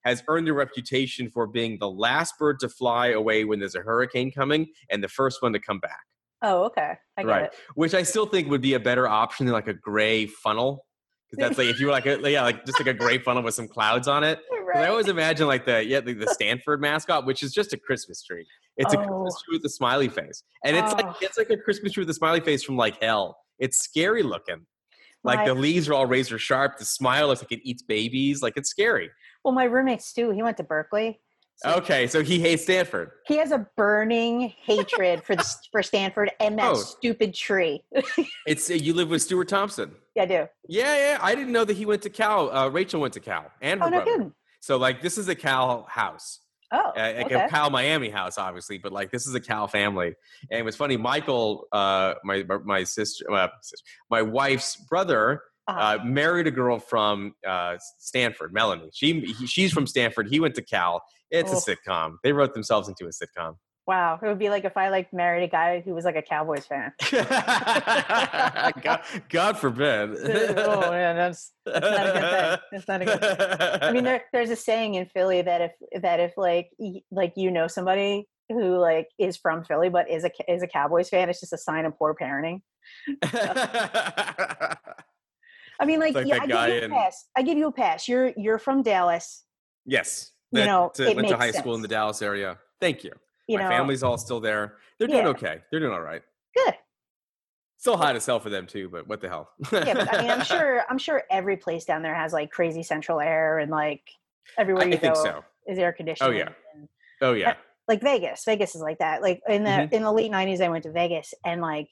has earned a reputation for being the last bird to fly away when there's a hurricane coming and the first one to come back. Oh, okay. I get it. Which I still think would be a better option than like a gray funnel. Because that's like, if you were like, just like a gray funnel with some clouds on it. Right. I always imagine like the Stanford mascot, which is just a Christmas tree. It's a Christmas tree with a smiley face. And it's like a Christmas tree with a smiley face from like hell. It's scary looking. Like the leaves are all razor sharp. The smile looks like it eats babies. Like it's scary. Well, my roommate Stu, he went to Berkeley. So he hates Stanford. He has a burning hatred for Stanford and that stupid tree. You live with Stuart Thompson. Yeah, I do. Yeah. I didn't know that he went to Cal. Rachel went to Cal and her brother. Kidding. So like this is a Cal house. Like a Cal Miami house, obviously, but like this is a Cal family. And it was funny. Michael, my wife's brother, married a girl from Stanford, Melanie. She's from Stanford. He went to Cal. It's a sitcom. They wrote themselves into a sitcom. Wow. It would be like if I married a guy who was like a Cowboys fan. God forbid. Oh man, that's not a good thing. It's not a good thing. I mean, there's a saying in Philly that if somebody who like is from Philly but is a Cowboys fan, it's just a sign of poor parenting. I mean, I give you a pass. I give you a pass. You're from Dallas. Yes. Went to high school in the Dallas area. Thank you. My family's all still there. They're doing okay. They're doing all right. Good. Still hot as hell for them too, but what the hell? Yeah, but I mean, I'm sure every place down there has like crazy central air and like everywhere you go is air conditioning. Oh yeah. Like Vegas. Vegas is like that. Like in the late 90s, I went to Vegas and like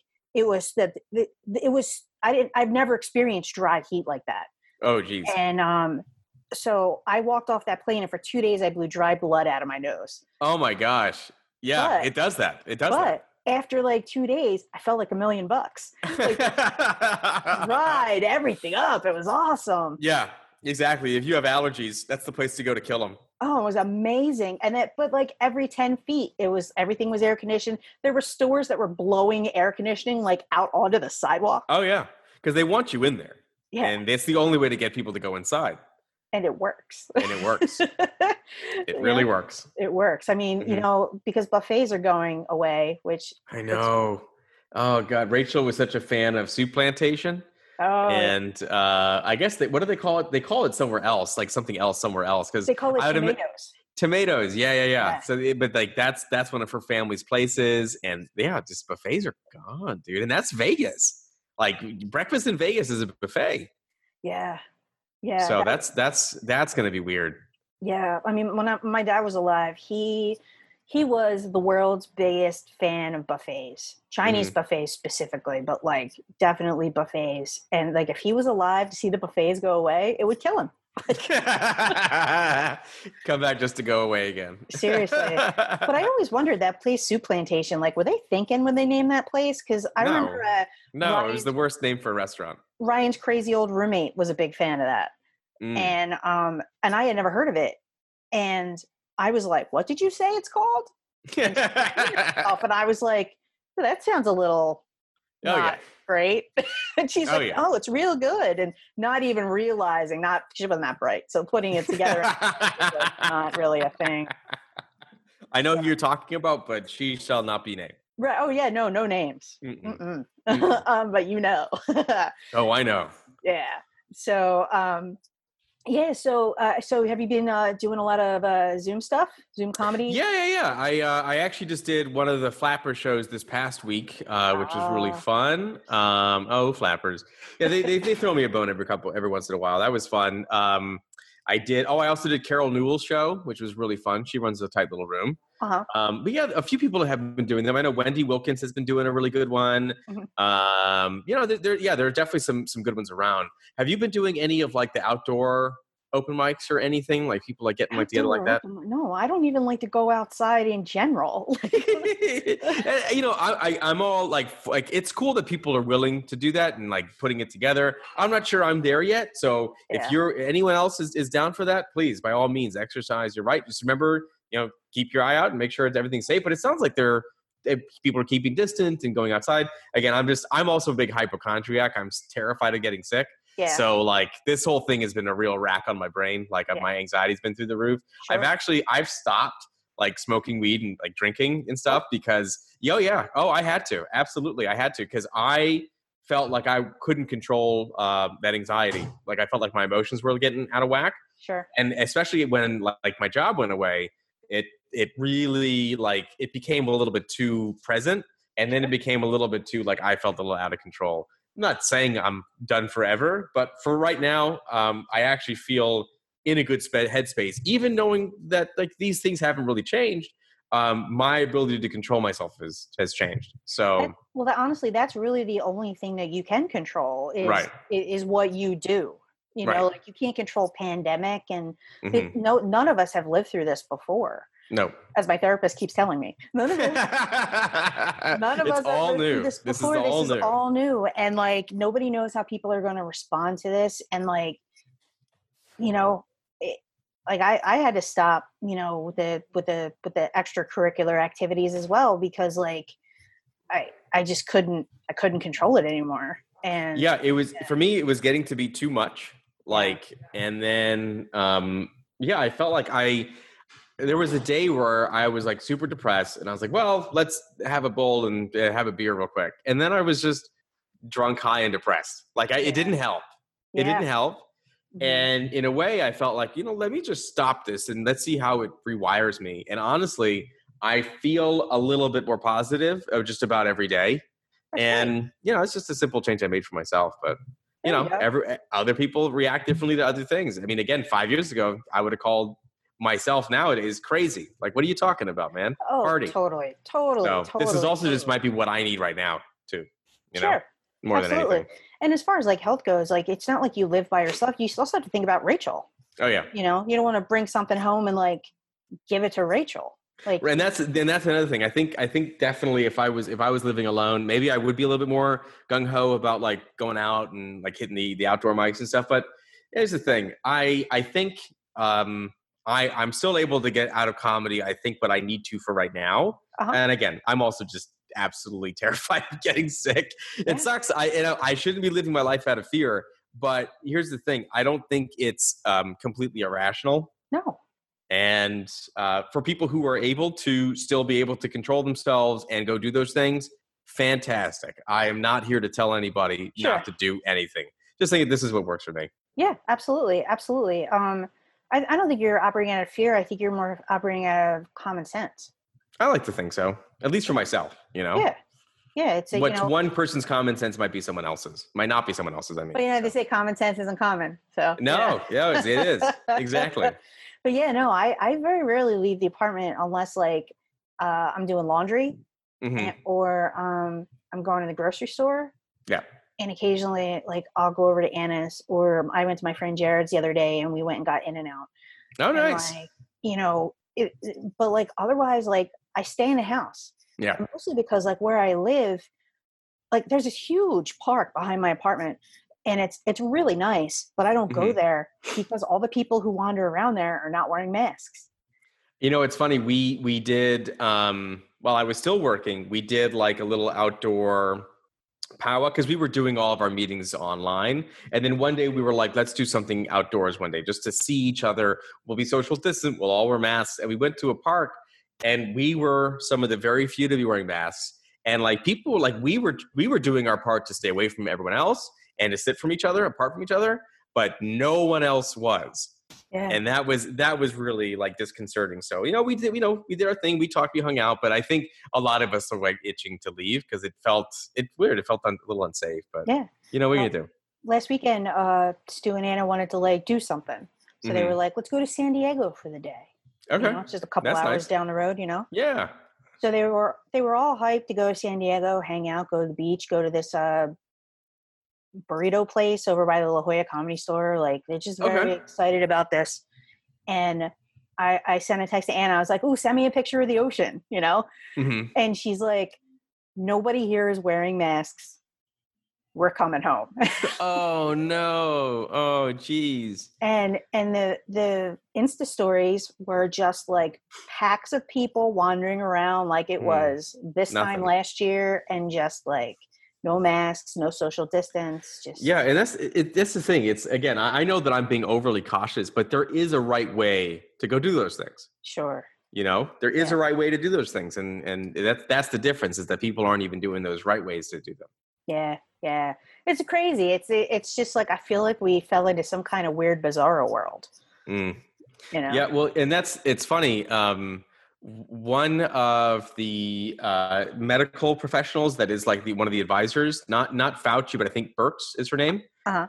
I've never experienced dry heat like that. Oh geez. And so I walked off that plane and for 2 days I blew dry blood out of my nose. Oh my gosh. Yeah, it does that. But after like 2 days, I felt like $1 million. Like, dried everything up. It was awesome. Yeah, exactly. If you have allergies, that's the place to go to kill them. Oh, it was amazing. But like every 10 feet, everything was air conditioned. There were stores that were blowing air conditioning like out onto the sidewalk. Oh yeah, because they want you in there. Yeah, and it's the only way to get people to go inside. And it works. It really works. It works. I mean, because buffets are going away, which I know. Oh God, Rachel was such a fan of Soup Plantation. Oh. And I guess what do they call it? They call it somewhere else, like something else somewhere else. Because they call it tomatoes. Tomatoes, yeah. So, but like that's one of her family's places, and just buffets are gone, dude. And that's Vegas. Like breakfast in Vegas is a buffet. Yeah. So that's going to be weird. Yeah, I mean, when my dad was alive, he was the world's biggest fan of buffets, Chinese buffets specifically, but like definitely buffets. And like if he was alive to see the buffets go away, it would kill him. Come back just to go away again. Seriously. But I always wondered that place, Soup Plantation, like were they thinking when they named that place? Because I remember it was the worst name for a restaurant. Ryan's crazy old roommate was a big fan of that. And I had never heard of it. And I was like, what did you say it's called? And I was like, that sounds a little not great. And she's oh, it's real good. And not even realizing, she wasn't that bright. So putting it together was not really a thing. I know who you're talking about, but she shall not be named. Right. Oh yeah. No names. But you know. Oh, I know. Yeah. So, So have you been doing a lot of Zoom stuff, Zoom comedy? Yeah. I actually just did one of the Flapper shows this past week, which was really fun. Flappers. Yeah, they throw me a bone every once in a while. That was fun. I also did Carol Newell's show, which was really fun. She runs a tight little room. But yeah, a few people have been doing them. I know Wendy Wilkins has been doing a really good one. There are definitely some good ones around. Have you been doing any of like the outdoor open mics or anything, like people like getting like together like that? No, I don't even like to go outside in general. I'm all like it's cool that people are willing to do that and like putting it together. I'm not sure I'm there yet. So if anyone else is down for that, please, by all means, exercise your right. Just remember, keep your eye out and make sure everything's safe. But it sounds like people are keeping distance and going outside. Again, I'm also a big hypochondriac. I'm terrified of getting sick. Yeah. So like this whole thing has been a real rack on my brain. Like my anxiety's been through the roof. Sure. I've stopped like smoking weed and like drinking and stuff because I had to. Absolutely. I had to, because I felt like I couldn't control that anxiety. Like I felt like my emotions were getting out of whack. Sure. And especially when like my job went away, it really like it became a little bit too present, and then it became a little bit too like I felt a little out of control. I'm not saying I'm done forever, but for right now, I actually feel in a good headspace, even knowing that like these things haven't really changed. My ability to control myself has changed. So honestly, that's really the only thing that you can control is what you do. You know, like you can't control pandemic, and none of us have lived through this before. No, as my therapist keeps telling me, none of us all have lived new. through this before. This is all new, and like nobody knows how people are going to respond to this, and like, you know. Like I had to stop, you know, with the extracurricular activities as well, because like I just couldn't control it anymore. And for me, it was getting to be too much. Like, and then I felt like there was a day where I was like super depressed, and I was like, well, let's have a bowl and have a beer real quick. And then I was just drunk, high, and depressed. Like it didn't help. It didn't help. And in a way, I felt like, you know, let me just stop this and let's see how it rewires me. And honestly, I feel a little bit more positive just about every day. And, you know, it's just a simple change I made for myself. But, you know, other people react differently to other things. I mean, again, 5 years ago, I would have called myself nowadays crazy. Like, what are you talking about, man? Oh, Party. Totally. So this is also just might be what I need right now, too. You know? More than anything. And as far as like health goes, like it's not like you live by yourself. You also have to think about Rachel. Oh yeah. You know, you don't want to bring something home and like give it to Rachel. Like, and that's another thing. I think definitely if I was living alone, maybe I would be a little bit more gung ho about like going out and like hitting the outdoor mics and stuff. But here's the thing. I think I'm still able to get out of comedy. I think what I need to for right now. And again, I'm also just absolutely terrified of getting sick. It sucks. I shouldn't be living my life out of fear, but here's the thing. I don't think it's completely irrational. No. And for people who are able to still be able to control themselves and go do those things, fantastic. I am not here to tell anybody not to do anything. Just think this is what works for me. Yeah, absolutely. Absolutely. I don't think you're operating out of fear. I think you're more operating out of common sense. I like to think so, at least for myself, you know? Yeah. It's what's one person's common sense might be someone else's, might not be someone else's. I mean, but they say common sense isn't common. So it is. Exactly. But I very rarely leave the apartment unless like I'm doing laundry or I'm going to the grocery store. Yeah. And occasionally like I'll go over to Anna's, or I went to my friend Jared's the other day and we went and got In-N-Out. Oh, nice. Like, you know, but like otherwise, like I stay in the house. Yeah. Mostly because like where I live, like there's this huge park behind my apartment, and it's really nice, but I don't go there because all the people who wander around there are not wearing masks. You know, it's funny. We did while I was still working, we did like a little outdoor powwow because we were doing all of our meetings online. And then one day we were like, let's do something outdoors one day just to see each other. We'll be social distant. We'll all wear masks. And we went to a park, and we were some of the very few to be wearing masks. And like people were like, we were doing our part to stay away from everyone else and to sit from each other, apart from each other, but no one else was. Yeah. And that was really like disconcerting. So, you know, we did our thing. We talked, we hung out, but I think a lot of us are like itching to leave because it felt weird. It felt a little unsafe, but you know, what are you gonna do? Last weekend, Stu and Anna wanted to like do something. So they were like, let's go to San Diego for the day. Okay. You know, it's just a couple hours down the road, you know? Yeah. So they were all hyped to go to San Diego, hang out, go to the beach, go to this burrito place over by the La Jolla Comedy Store. Like they're just very excited about this. And I sent a text to Anna. I was like, "Ooh, send me a picture of the ocean," you know? And she's like, "Nobody here is wearing masks. We're coming home." Oh no. Oh geez. And the Insta stories were just like packs of people wandering around like it was this time last year, and just like no masks, no social distance. Just yeah, and that's the thing. It's again, I know that I'm being overly cautious, but there is a right way to go do those things. Sure. There is a right way to do those things, and that's the difference, is that people aren't even doing those right ways to do them. Yeah, it's crazy. It's just like I feel like we fell into some kind of weird, bizarro world. Yeah, well, and it's funny. One of the medical professionals that is like one of the advisors, not Fauci, but I think Birx is her name.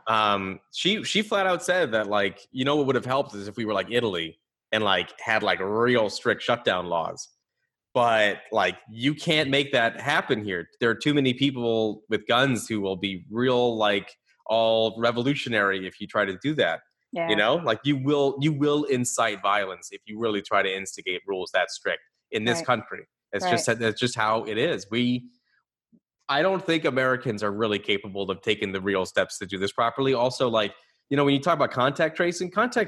She flat out said that, like, what would have helped is if we were like Italy and like had like real strict shutdown laws. But like, you can't make that happen here. There are too many people with guns who will be real, like, all revolutionary if you try to do that. Yeah. Like you will incite violence if you really try to instigate rules that strict in this country. That's just how it is. I don't think Americans are really capable of taking the real steps to do this properly. Also, like, when you talk about contact tracing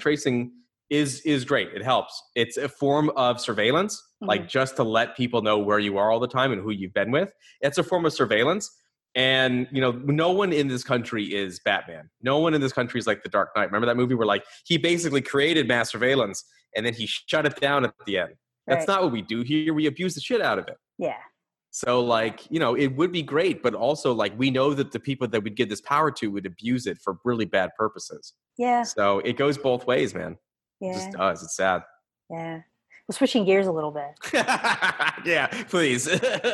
is great. It helps. It's a form of surveillance, like just to let people know where you are all the time and who you've been with. It's a form of surveillance. And, no one in this country is Batman. No one in this country is like the Dark Knight. Remember that movie where, like, he basically created mass surveillance and then he shut it down at the end. That's not what we do here. We abuse the shit out of it. Yeah. So, like, it would be great, but also, like, we know that the people that we'd give this power to would abuse it for really bad purposes. Yeah. So it goes both ways, man. Yeah. It just does. It's sad. Yeah. We're switching gears a little bit. Yeah, please.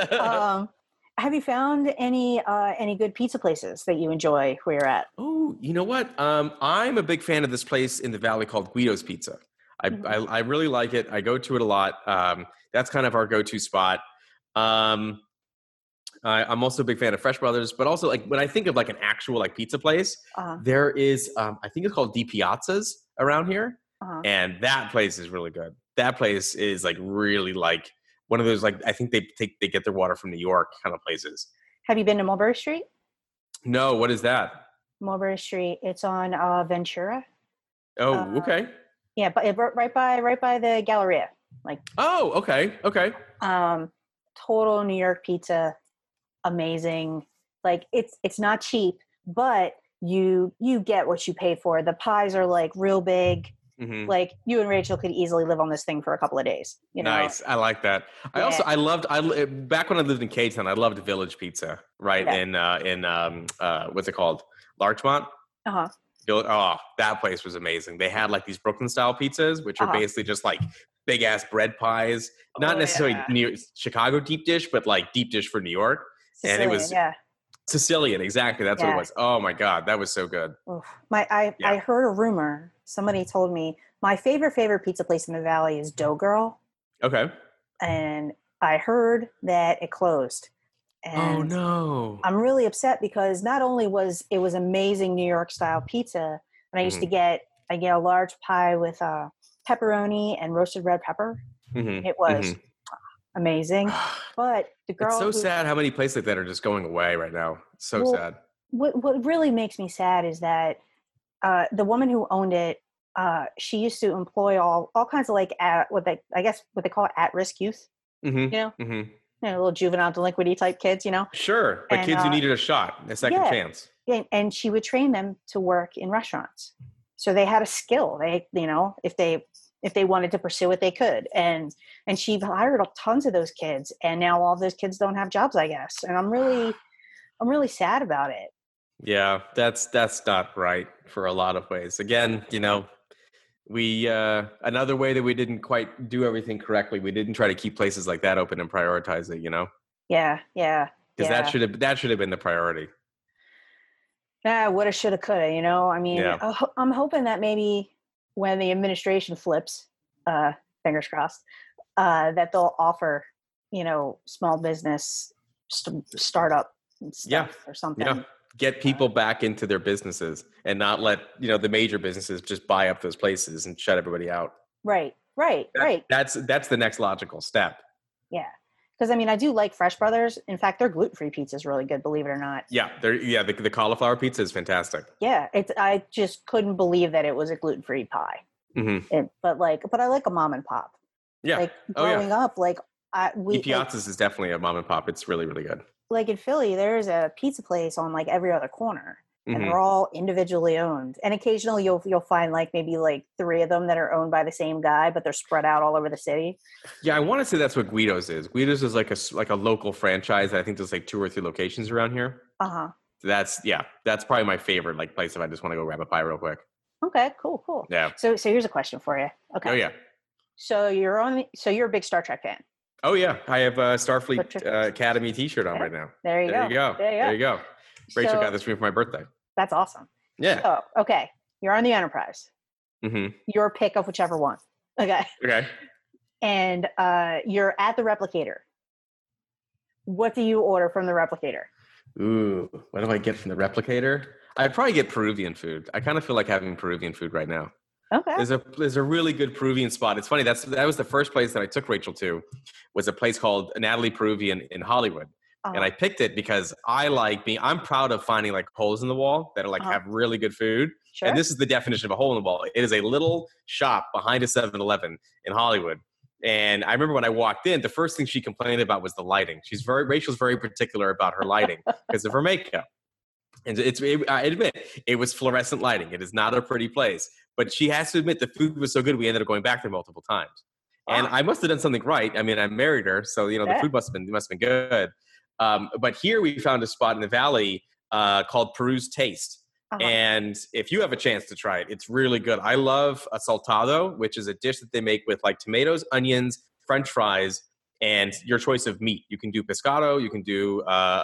Have you found any good pizza places that you enjoy where you're at? Oh, you know what? I'm a big fan of this place in the Valley called Guido's Pizza. I really like it. I go to it a lot. That's kind of our go-to spot. I'm also a big fan of Fresh Brothers, but also, like, when I think of like an actual like pizza place, there is I think it's called Di Piazza's around here, and that place is really good. That place is like really like one of those, like, I think they get their water from New York kind of places. Have you been to Mulberry Street? No, what is that? Mulberry Street. It's on Ventura. Oh, okay. Yeah, but right by the Galleria. Like. Oh, okay. Total New York pizza, amazing. Like, it's not cheap, but you get what you pay for. The pies are like real big. Like, you and Rachel could easily live on this thing for a couple of days. Nice. I like that. Yeah. I loved back when I lived in K-Town, I loved Village Pizza, right? Yeah. In what's it called? Larchmont? Oh, that place was amazing. They had like these Brooklyn style pizzas, which are basically just like big ass bread pies, not necessarily Chicago deep dish, but like deep dish for New York. Sicilian, and it was Sicilian, exactly. That's what it was. Oh my God, that was so good. I heard a rumor. Somebody told me my favorite pizza place in the Valley is Dough Girl. Okay. And I heard that it closed. And oh no! I'm really upset because not only was it amazing New York style pizza, and I used to get a large pie with pepperoni and roasted red pepper. It was amazing. But the girl, it's so sad how many places like that are just going away right now. It's so sad. What really makes me sad is that the woman who owned it, she used to employ all kinds of like what they call at-risk youth. Little juvenile delinquency type kids, Sure, but kids who needed a shot, a second chance. And she would train them to work in restaurants, so they had a skill. They, if they wanted to pursue it, they could. And she hired tons of those kids, and now all those kids don't have jobs, I guess. And I'm really sad about it. Yeah, that's not right for a lot of ways. Again, we another way that we didn't quite do everything correctly. We didn't try to keep places like that open and prioritize it. Yeah. Because that should have been the priority. Woulda, shoulda, coulda. I mean, I'm hoping that maybe when the administration flips, fingers crossed, that they'll offer, small business startup stuff or something. Get people back into their businesses and not let, the major businesses just buy up those places and shut everybody out. Right. That's the next logical step. Yeah. Because, I mean, I do like Fresh Brothers. In fact, their gluten-free pizza is really good, believe it or not. Yeah. The cauliflower pizza is fantastic. Yeah. I just couldn't believe that it was a gluten-free pie. But I like a mom and pop. Yeah. Like growing up, like Di Piazza's is definitely a mom and pop. It's really, really good. like in Philly, there's a pizza place on like every other corner, and they're all individually owned. And occasionally you'll find like maybe like 3 of them that are owned by the same guy, but they're spread out all over the city. Yeah, I want to say that's what Guido's is. Guido's is like a local franchise. I think there's like 2 or 3 locations around here. That's probably my favorite like place if I just want to go grab a pie real quick. Okay, cool. Yeah. So here's a question for you. Okay. Oh yeah. So you're a big Star Trek fan. Oh yeah, I have a Starfleet Academy T-shirt on right now. There you go. There you go. Rachel got this for me for my birthday. That's awesome. Yeah. So, okay, you're on the Enterprise. Your pick of whichever one. Okay. And you're at the replicator. What do you order from the replicator? Ooh, what do I get from the replicator? I'd probably get Peruvian food. I kind of feel like having Peruvian food right now. Okay. There's a really good Peruvian spot. It's funny, that was the first place that I took Rachel to, was a place called Natalie Peruvian in Hollywood. And I picked it because I'm proud of finding like holes in the wall that are like have really good food. Sure. And this is the definition of a hole in the wall. It is a little shop behind a 7-Eleven in Hollywood. And I remember when I walked in, the first thing she complained about was the lighting. Rachel's very particular about her lighting because of her makeup. And I admit, it was fluorescent lighting. It is not a pretty place. But she has to admit the food was so good, we ended up going back there multiple times. And I must have done something right. I mean, I married her, so the food must have been good. But here we found a spot in the valley called Peru's Taste. And if you have a chance to try it, it's really good. I love a saltado, which is a dish that they make with like tomatoes, onions, French fries, and your choice of meat. You can do pescado, you can do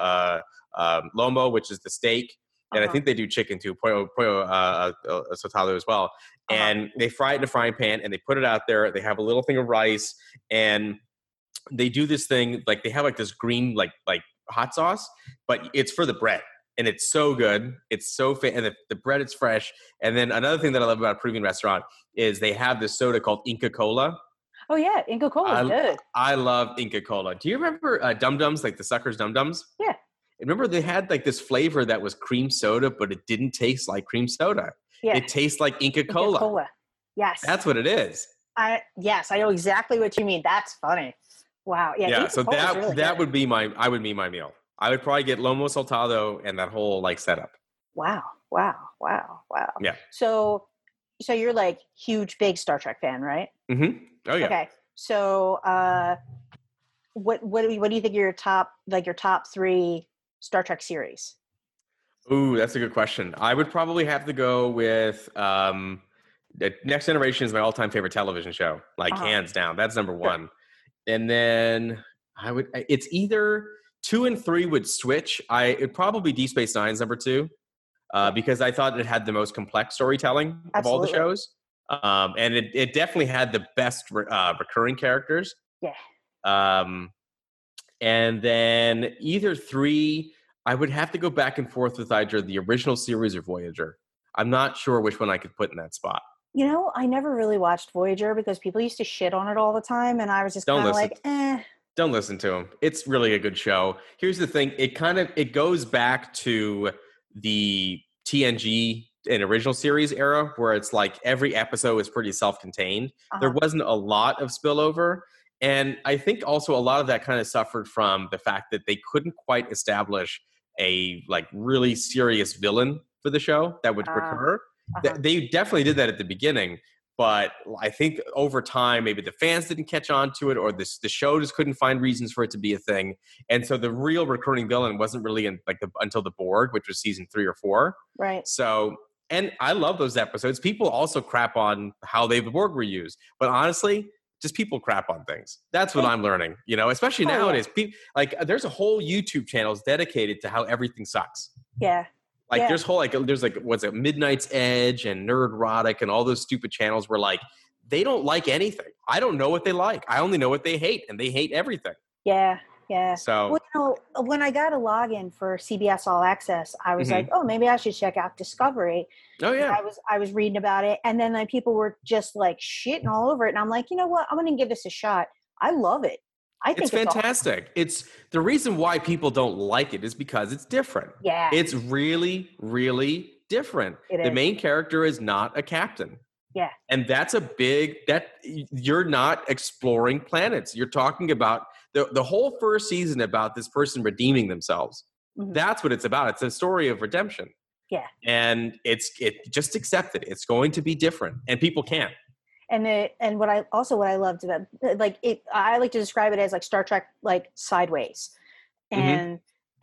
lomo, which is the steak, and I think they do chicken too, pollo saltado as well. And they fry it in a frying pan, and they put it out there. They have a little thing of rice, and they do this thing like they have like this green like hot sauce, but it's for the bread. And it's so good. It's so and the bread is fresh. And then another thing that I love about a Peruvian restaurant is they have this soda called Inca Cola. Oh yeah, Inca Cola is good. I love Inca Cola. Do you remember Dum Dums, like the Suckers Dum Dums? Yeah. Remember they had like this flavor that was cream soda, but it didn't taste like cream soda. Yeah. It tastes like Inca Cola. Inca Cola. Yes. That's what it is. I know exactly what you mean. That's funny. Wow. Yeah. Yeah. So that would be my meal. I would probably get lomo saltado and that whole like setup. Wow. Yeah. So you're like huge, big Star Trek fan, right? Mm-hmm. Oh yeah. Okay. So what do you think are your top 3 Star Trek series? Ooh, that's a good question. I would probably have to go with the Next Generation is my all-time favorite television show, like hands down. That's number 1. Sure. And then it's either 2 and 3 would switch. It'd probably Deep Space Nine's number 2 because I thought it had the most complex storytelling of all the shows. And it definitely had the best recurring characters. Yeah. And then either 3, I would have to go back and forth with either the original series or Voyager. I'm not sure which one I could put in that spot. I never really watched Voyager because people used to shit on it all the time, and I was just kind of like, eh. Don't listen to them. It's really a good show. Here's the thing. It goes back to the TNG and original series era where it's like every episode is pretty self-contained. There wasn't a lot of spillover. And I think also a lot of that kind of suffered from the fact that they couldn't quite establish a like really serious villain for the show that would recur. They definitely did that at the beginning. But I think over time, maybe the fans didn't catch on to it, or the show just couldn't find reasons for it to be a thing. And so the real recurring villain wasn't really until the Borg, which was season 3 or 4. Right. So, and I love those episodes. People also crap on how the Borg were used, but honestly, just people crap on things. That's what I'm learning. Especially nowadays. Yeah. There's a whole YouTube channel dedicated to how everything sucks. Yeah. There's what's it, Midnight's Edge and Nerdrotic and all those stupid channels where they don't like anything. I don't know what they like. I only know what they hate, and they hate everything. Yeah. So when I got a login for CBS All Access, I was like, oh, maybe I should check out Discovery. Oh yeah. I was reading about it, and then people were just like shitting all over it, and I'm like, you know what? I'm going to give this a shot. I love it. I think it's fantastic. Awesome. It's the reason why people don't like it is because it's different. Yeah. It's really, really different. The main character is not a captain. Yeah. And that's that you're not exploring planets. You're talking about the whole first season about this person redeeming themselves. Mm-hmm. That's what it's about. It's a story of redemption. Yeah. And it just accept it. It's going to be different, and people can. And what I loved about like it, I like to describe it as like Star Trek, like sideways, and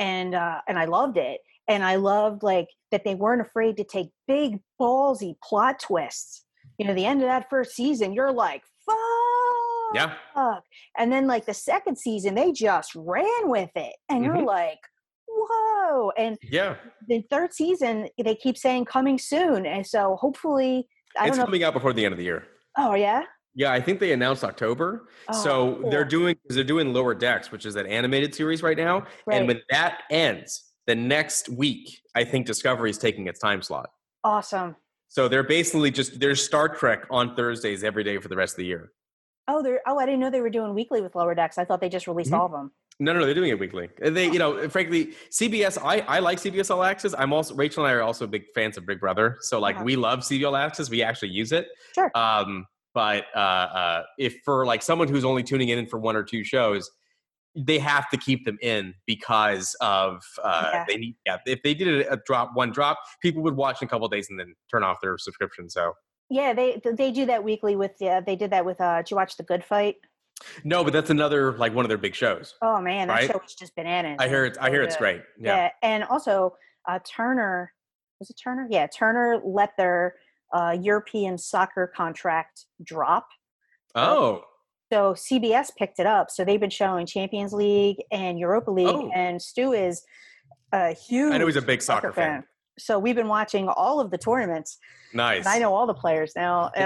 I loved it, and I loved like that they weren't afraid to take big ballsy plot twists. You know, the end of that first season, you're like, fuck. Yeah. And then like the second season, they just ran with it, and you're like, whoa. And the third season, they keep saying coming soon, and so hopefully, it's coming out before the end of the year. Oh yeah. Yeah, I think they announced October. So cool. they're doing Lower Decks, which is that animated series right now. Right. And when that ends, the next week, I think Discovery is taking its time slot. Awesome. So they're basically there's Star Trek on Thursdays every day for the rest of the year. I didn't know they were doing weekly with Lower Decks. I thought they just released all of them. No, they're doing it weekly. They, frankly, CBS. I like CBS All Access. Rachel and I are also big fans of Big Brother. So we love CBS All Access. We actually use it. Sure. But if for like someone who's only tuning in for one or two shows, they have to keep them in because of they need. Yeah, if they did one drop, people would watch in a couple of days and then turn off their subscription. So yeah, they do that weekly with they did that with. Did you watch The Good Fight? No, but that's another like one of their big shows. Oh man, that show was just bananas. I hear it's great. Yeah. And also Turner, was it Turner? Yeah, Turner let their European soccer contract drop. Oh. So CBS picked it up. So they've been showing Champions League and Europa League, and Stu is a huge. I know he's a big soccer fan. So we've been watching all of the tournaments. Nice. And I know all the players now. And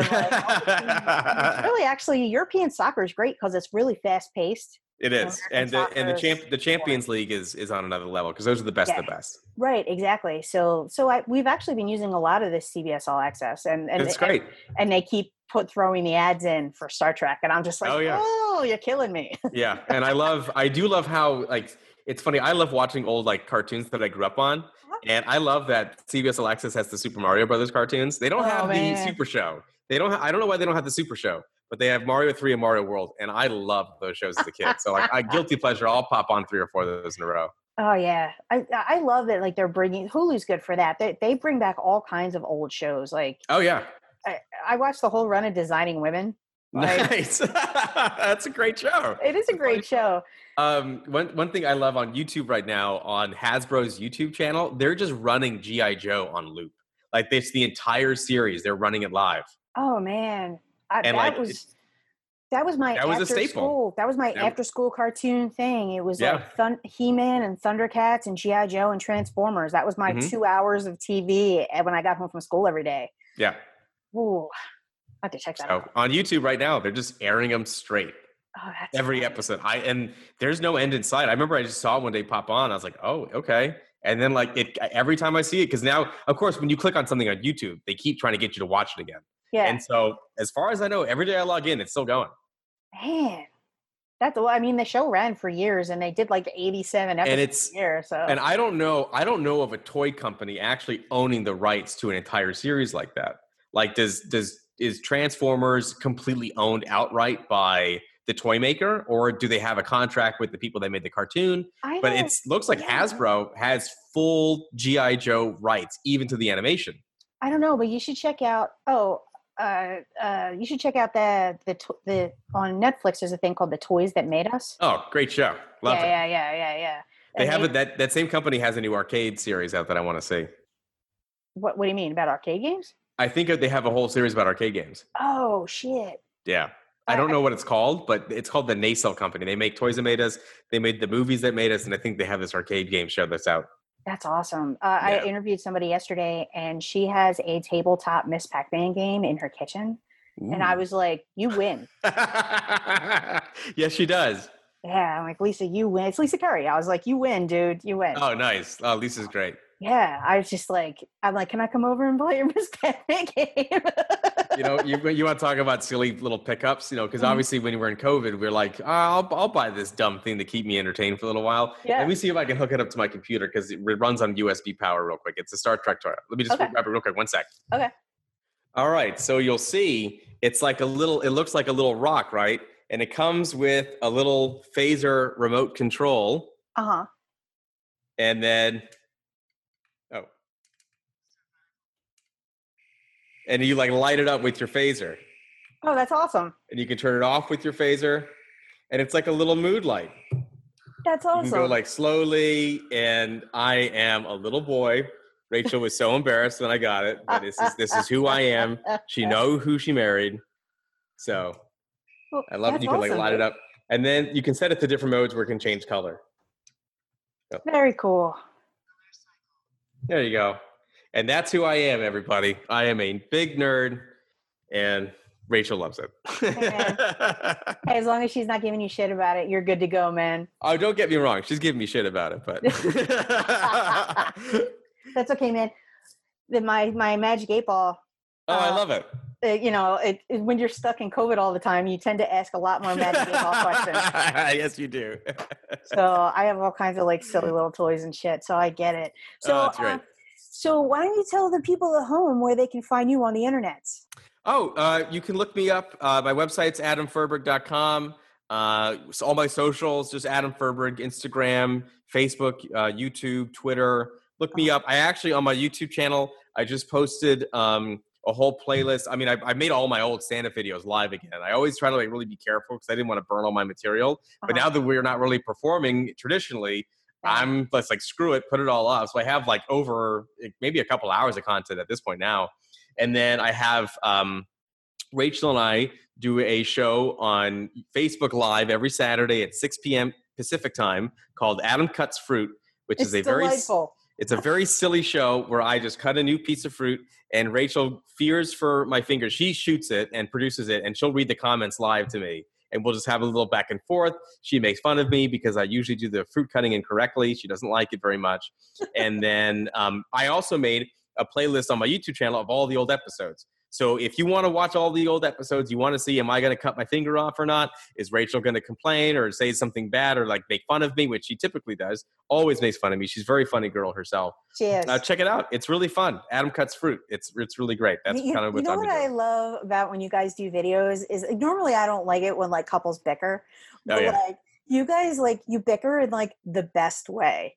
really, actually, European soccer is great because it's really fast paced. It is, and the Champions League is on another level because those are the best of the best. Right, exactly. So we've actually been using a lot of this CBS All Access, and it's great. And they keep throwing the ads in for Star Trek, and I'm just like, oh, you're killing me. Yeah, and I do love how like it's funny. I love watching old like cartoons that I grew up on. And I love that CBS All Access has the Super Mario Brothers cartoons. They don't have the Super Show. I don't know why they don't have the Super Show, but they have Mario 3 and Mario World. And I loved those shows as a kid. So like guilty pleasure, I'll pop on 3 or 4 of those in a row. Oh yeah. I love that. Like they're bringing Hulu's good for that. They bring back all kinds of old shows. Like, oh yeah. I watched the whole run of Designing Women. Nice. That's a great show. It is a great show. One thing I love on YouTube right now on Hasbro's YouTube channel, they're just running G.I. Joe on loop. Like it's the entire series. They're running it live. Oh man. That was my after school cartoon thing. It was like He-Man and Thundercats and G.I. Joe and Transformers. That was my 2 hours of TV when I got home from school every day. Yeah. Ooh. I have to check that out. On YouTube right now, they're just airing them straight. Oh, that's every episode. And there's no end in sight. I remember I just saw it one day pop on. I was like, oh, okay. And then like every time I see it, because now, of course, when you click on something on YouTube, they keep trying to get you to watch it again. Yeah. And so as far as I know, every day I log in, it's still going. Man. The show ran for years and they did like 87 episodes a year. So and I don't know of a toy company actually owning the rights to an entire series like that. Like is Transformers completely owned outright by the toy maker, or do they have a contract with the people that made the cartoon? But it looks like Hasbro has full G.I. Joe rights, even to the animation. I don't know, but you should check out. the on Netflix. There's a thing called The Toys That Made Us. Oh, great show! Love it. Yeah. They have that same company has a new arcade series out that I want to see. What do you mean about arcade games? I think they have a whole series about arcade games. Oh, shit. Yeah. I don't know what it's called, but it's called the Nacelle Company. They make Toys That Made Us. They made the movies that made us. And I think they have this arcade game show that's out. That's awesome. I interviewed somebody yesterday, and she has a tabletop Miss Pac-Man game in her kitchen. Ooh. And I was like, you win. Yes, she does. Yeah. I'm like, Lisa, you win. It's Lisa Curry. I was like, you win, dude. You win. Oh, nice. Oh, Lisa's great. Yeah, I was just like, can I come over and play your Miss Pac-Man game? You want to talk about silly little pickups, because obviously when we're in COVID, we're like, I'll buy this dumb thing to keep me entertained for a little while. Yeah. Let me see if I can hook it up to my computer because it runs on USB power real quick. It's a Star Trek toy. Let me just grab it real quick. 1 sec. Okay. All right. So you'll see it looks like a little rock, right? and it comes with a little phaser remote control. And then, and you like light it up with your phaser. Oh, that's awesome. And you can turn it off with your phaser, and it's like a little mood light. That's awesome. You can go like slowly, and I am a little boy. Rachel was so embarrassed when I got it, but this is who I am. She knows who she married. So I love it. You can like light it up, and then you can set it to different modes where it can change color. So. Very cool. There you go. And that's who I am, everybody. I am a big nerd, and Rachel loves it. Hey, as long as she's not giving you shit about it, you're good to go, man. Oh, don't get me wrong. She's giving me shit about it, but that's okay, man. My Magic 8 Ball. I love it. When you're stuck in COVID all the time, you tend to ask a lot more Magic 8 Ball questions. Yes, you do. So I have all kinds of like silly little toys and shit. So I get it. So that's great. So why don't you tell the people at home where they can find you on the internet? You can look me up. My website's adamferberg.com. So all my socials, just Adam Ferberg, Instagram, Facebook, YouTube, Twitter. Look me up. I actually, on my YouTube channel, I just posted a whole playlist. I mean, I made all my old stand-up videos live again. I always try to like really be careful because I didn't want to burn all my material. But now that we're not really performing traditionally, I'm just like, screw it, put it all up. So I have like over maybe a couple hours of content at this point now. And then I have Rachel and I do a show on Facebook Live every Saturday at 6 p.m. Pacific time called Adam Cuts Fruit, which is a delightful. It's a very silly show where I just cut a new piece of fruit and Rachel fears for my fingers. She shoots it and produces it, and she'll read the comments live to me. And we'll just have a little back and forth. She makes fun of me because I usually do the fruit cutting incorrectly. She doesn't like it very much. And then I also made a playlist on my YouTube channel of all the old episodes. So if you want to watch all the old episodes, you want to see, am I going to cut my finger off or not? Is Rachel going to complain or say something bad or like make fun of me, which she typically does, always makes fun of me. She's a very funny girl herself. She is. Check it out. It's really fun. Adam Cuts Fruit. It's really great. That's kind of what you know what I love about when you guys do videos is normally I don't like it when like couples bicker. But like you guys you bicker in like the best way.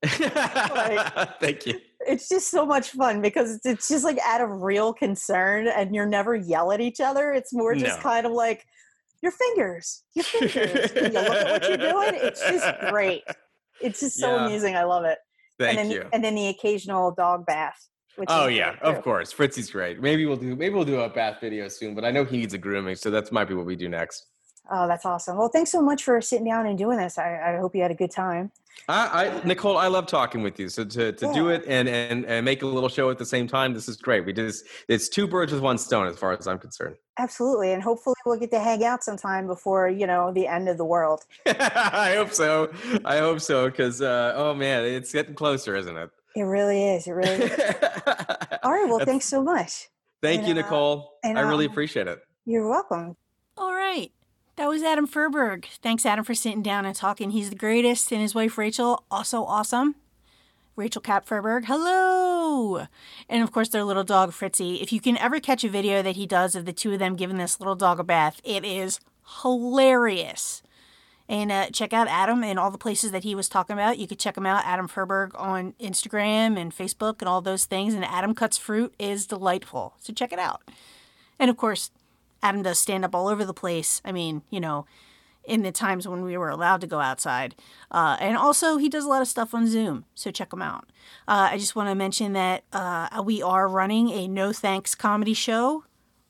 Thank you. It's just so much fun because it's just like out of real concern and you're never yell at each other. It's more just kind of like your fingers. Can you look at what you're doing? It's just great. It's just so amusing. I love it. Thank you. And then the occasional dog bath. Of course. Fritzy's great. Maybe we'll do a bath video soon, but I know he needs a grooming, so that might be what we do next. Oh, that's awesome. Well, thanks so much for sitting down and doing this. I hope you had a good time. Nicole, I love talking with you. So to do it and make a little show at the same time, this is great. It's two birds with one stone as far as I'm concerned. Absolutely. And hopefully we'll get to hang out sometime before, the end of the world. I hope so. Because, oh man, it's getting closer, isn't it? It really is. All right. Well, thanks so much. Thank you, Nicole. I really appreciate it. You're welcome. All right. That was Adam Ferberg. Thanks, Adam, for sitting down and talking. He's the greatest, and his wife, Rachel, also awesome. Rachel Kapp Ferberg, hello! And, of course, their little dog, Fritzy. If you can ever catch a video that he does of the two of them giving this little dog a bath, it is hilarious. And check out Adam and all the places that he was talking about. You could check him out, Adam Ferberg, on Instagram and Facebook and all those things. And Adam Cuts Fruit is delightful. So check it out. And, of course, Adam does stand up all over the place. I mean, in the times when we were allowed to go outside. And also, he does a lot of stuff on Zoom, so check him out. I just want to mention that we are running a No Thanks comedy show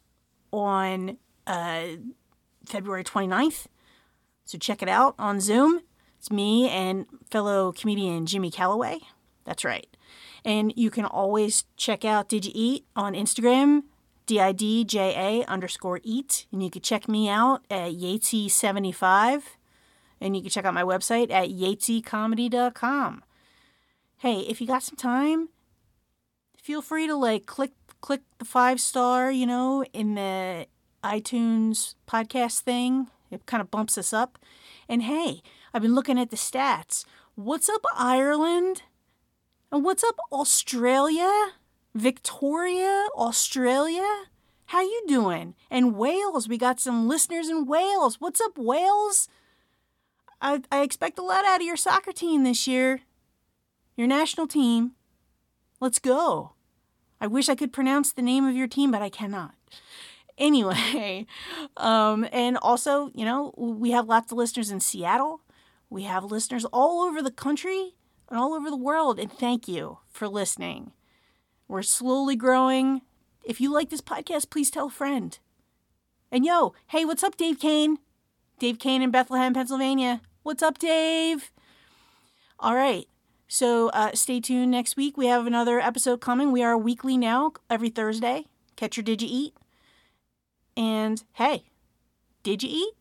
on February 29th. So check it out on Zoom. It's me and fellow comedian Jimmy Calloway. That's right. And you can always check out Did You Eat on Instagram, DIDJA_eat. And you can check me out at Yatesy75. And you can check out my website at YatesyComedy.com. Hey, if you got some time, feel free to click the 5-star, in the iTunes podcast thing. It kind of bumps us up. And hey, I've been looking at the stats. What's up, Ireland? And what's up, Australia? Victoria, Australia? How you doing? And Wales, we got some listeners in Wales. What's up, Wales? I expect a lot out of your soccer team this year. Your national team. Let's go. I wish I could pronounce the name of your team, but I cannot. Anyway, and also, we have lots of listeners in Seattle. We have listeners all over the country and all over the world. And thank you for listening. We're slowly growing. If you like this podcast, please tell a friend. And hey, what's up, Dave Kane? Dave Kane in Bethlehem, Pennsylvania. What's up, Dave? All right. So stay tuned next week. We have another episode coming. We are weekly now, every Thursday. Catch your Did You Eat? And hey, did you eat?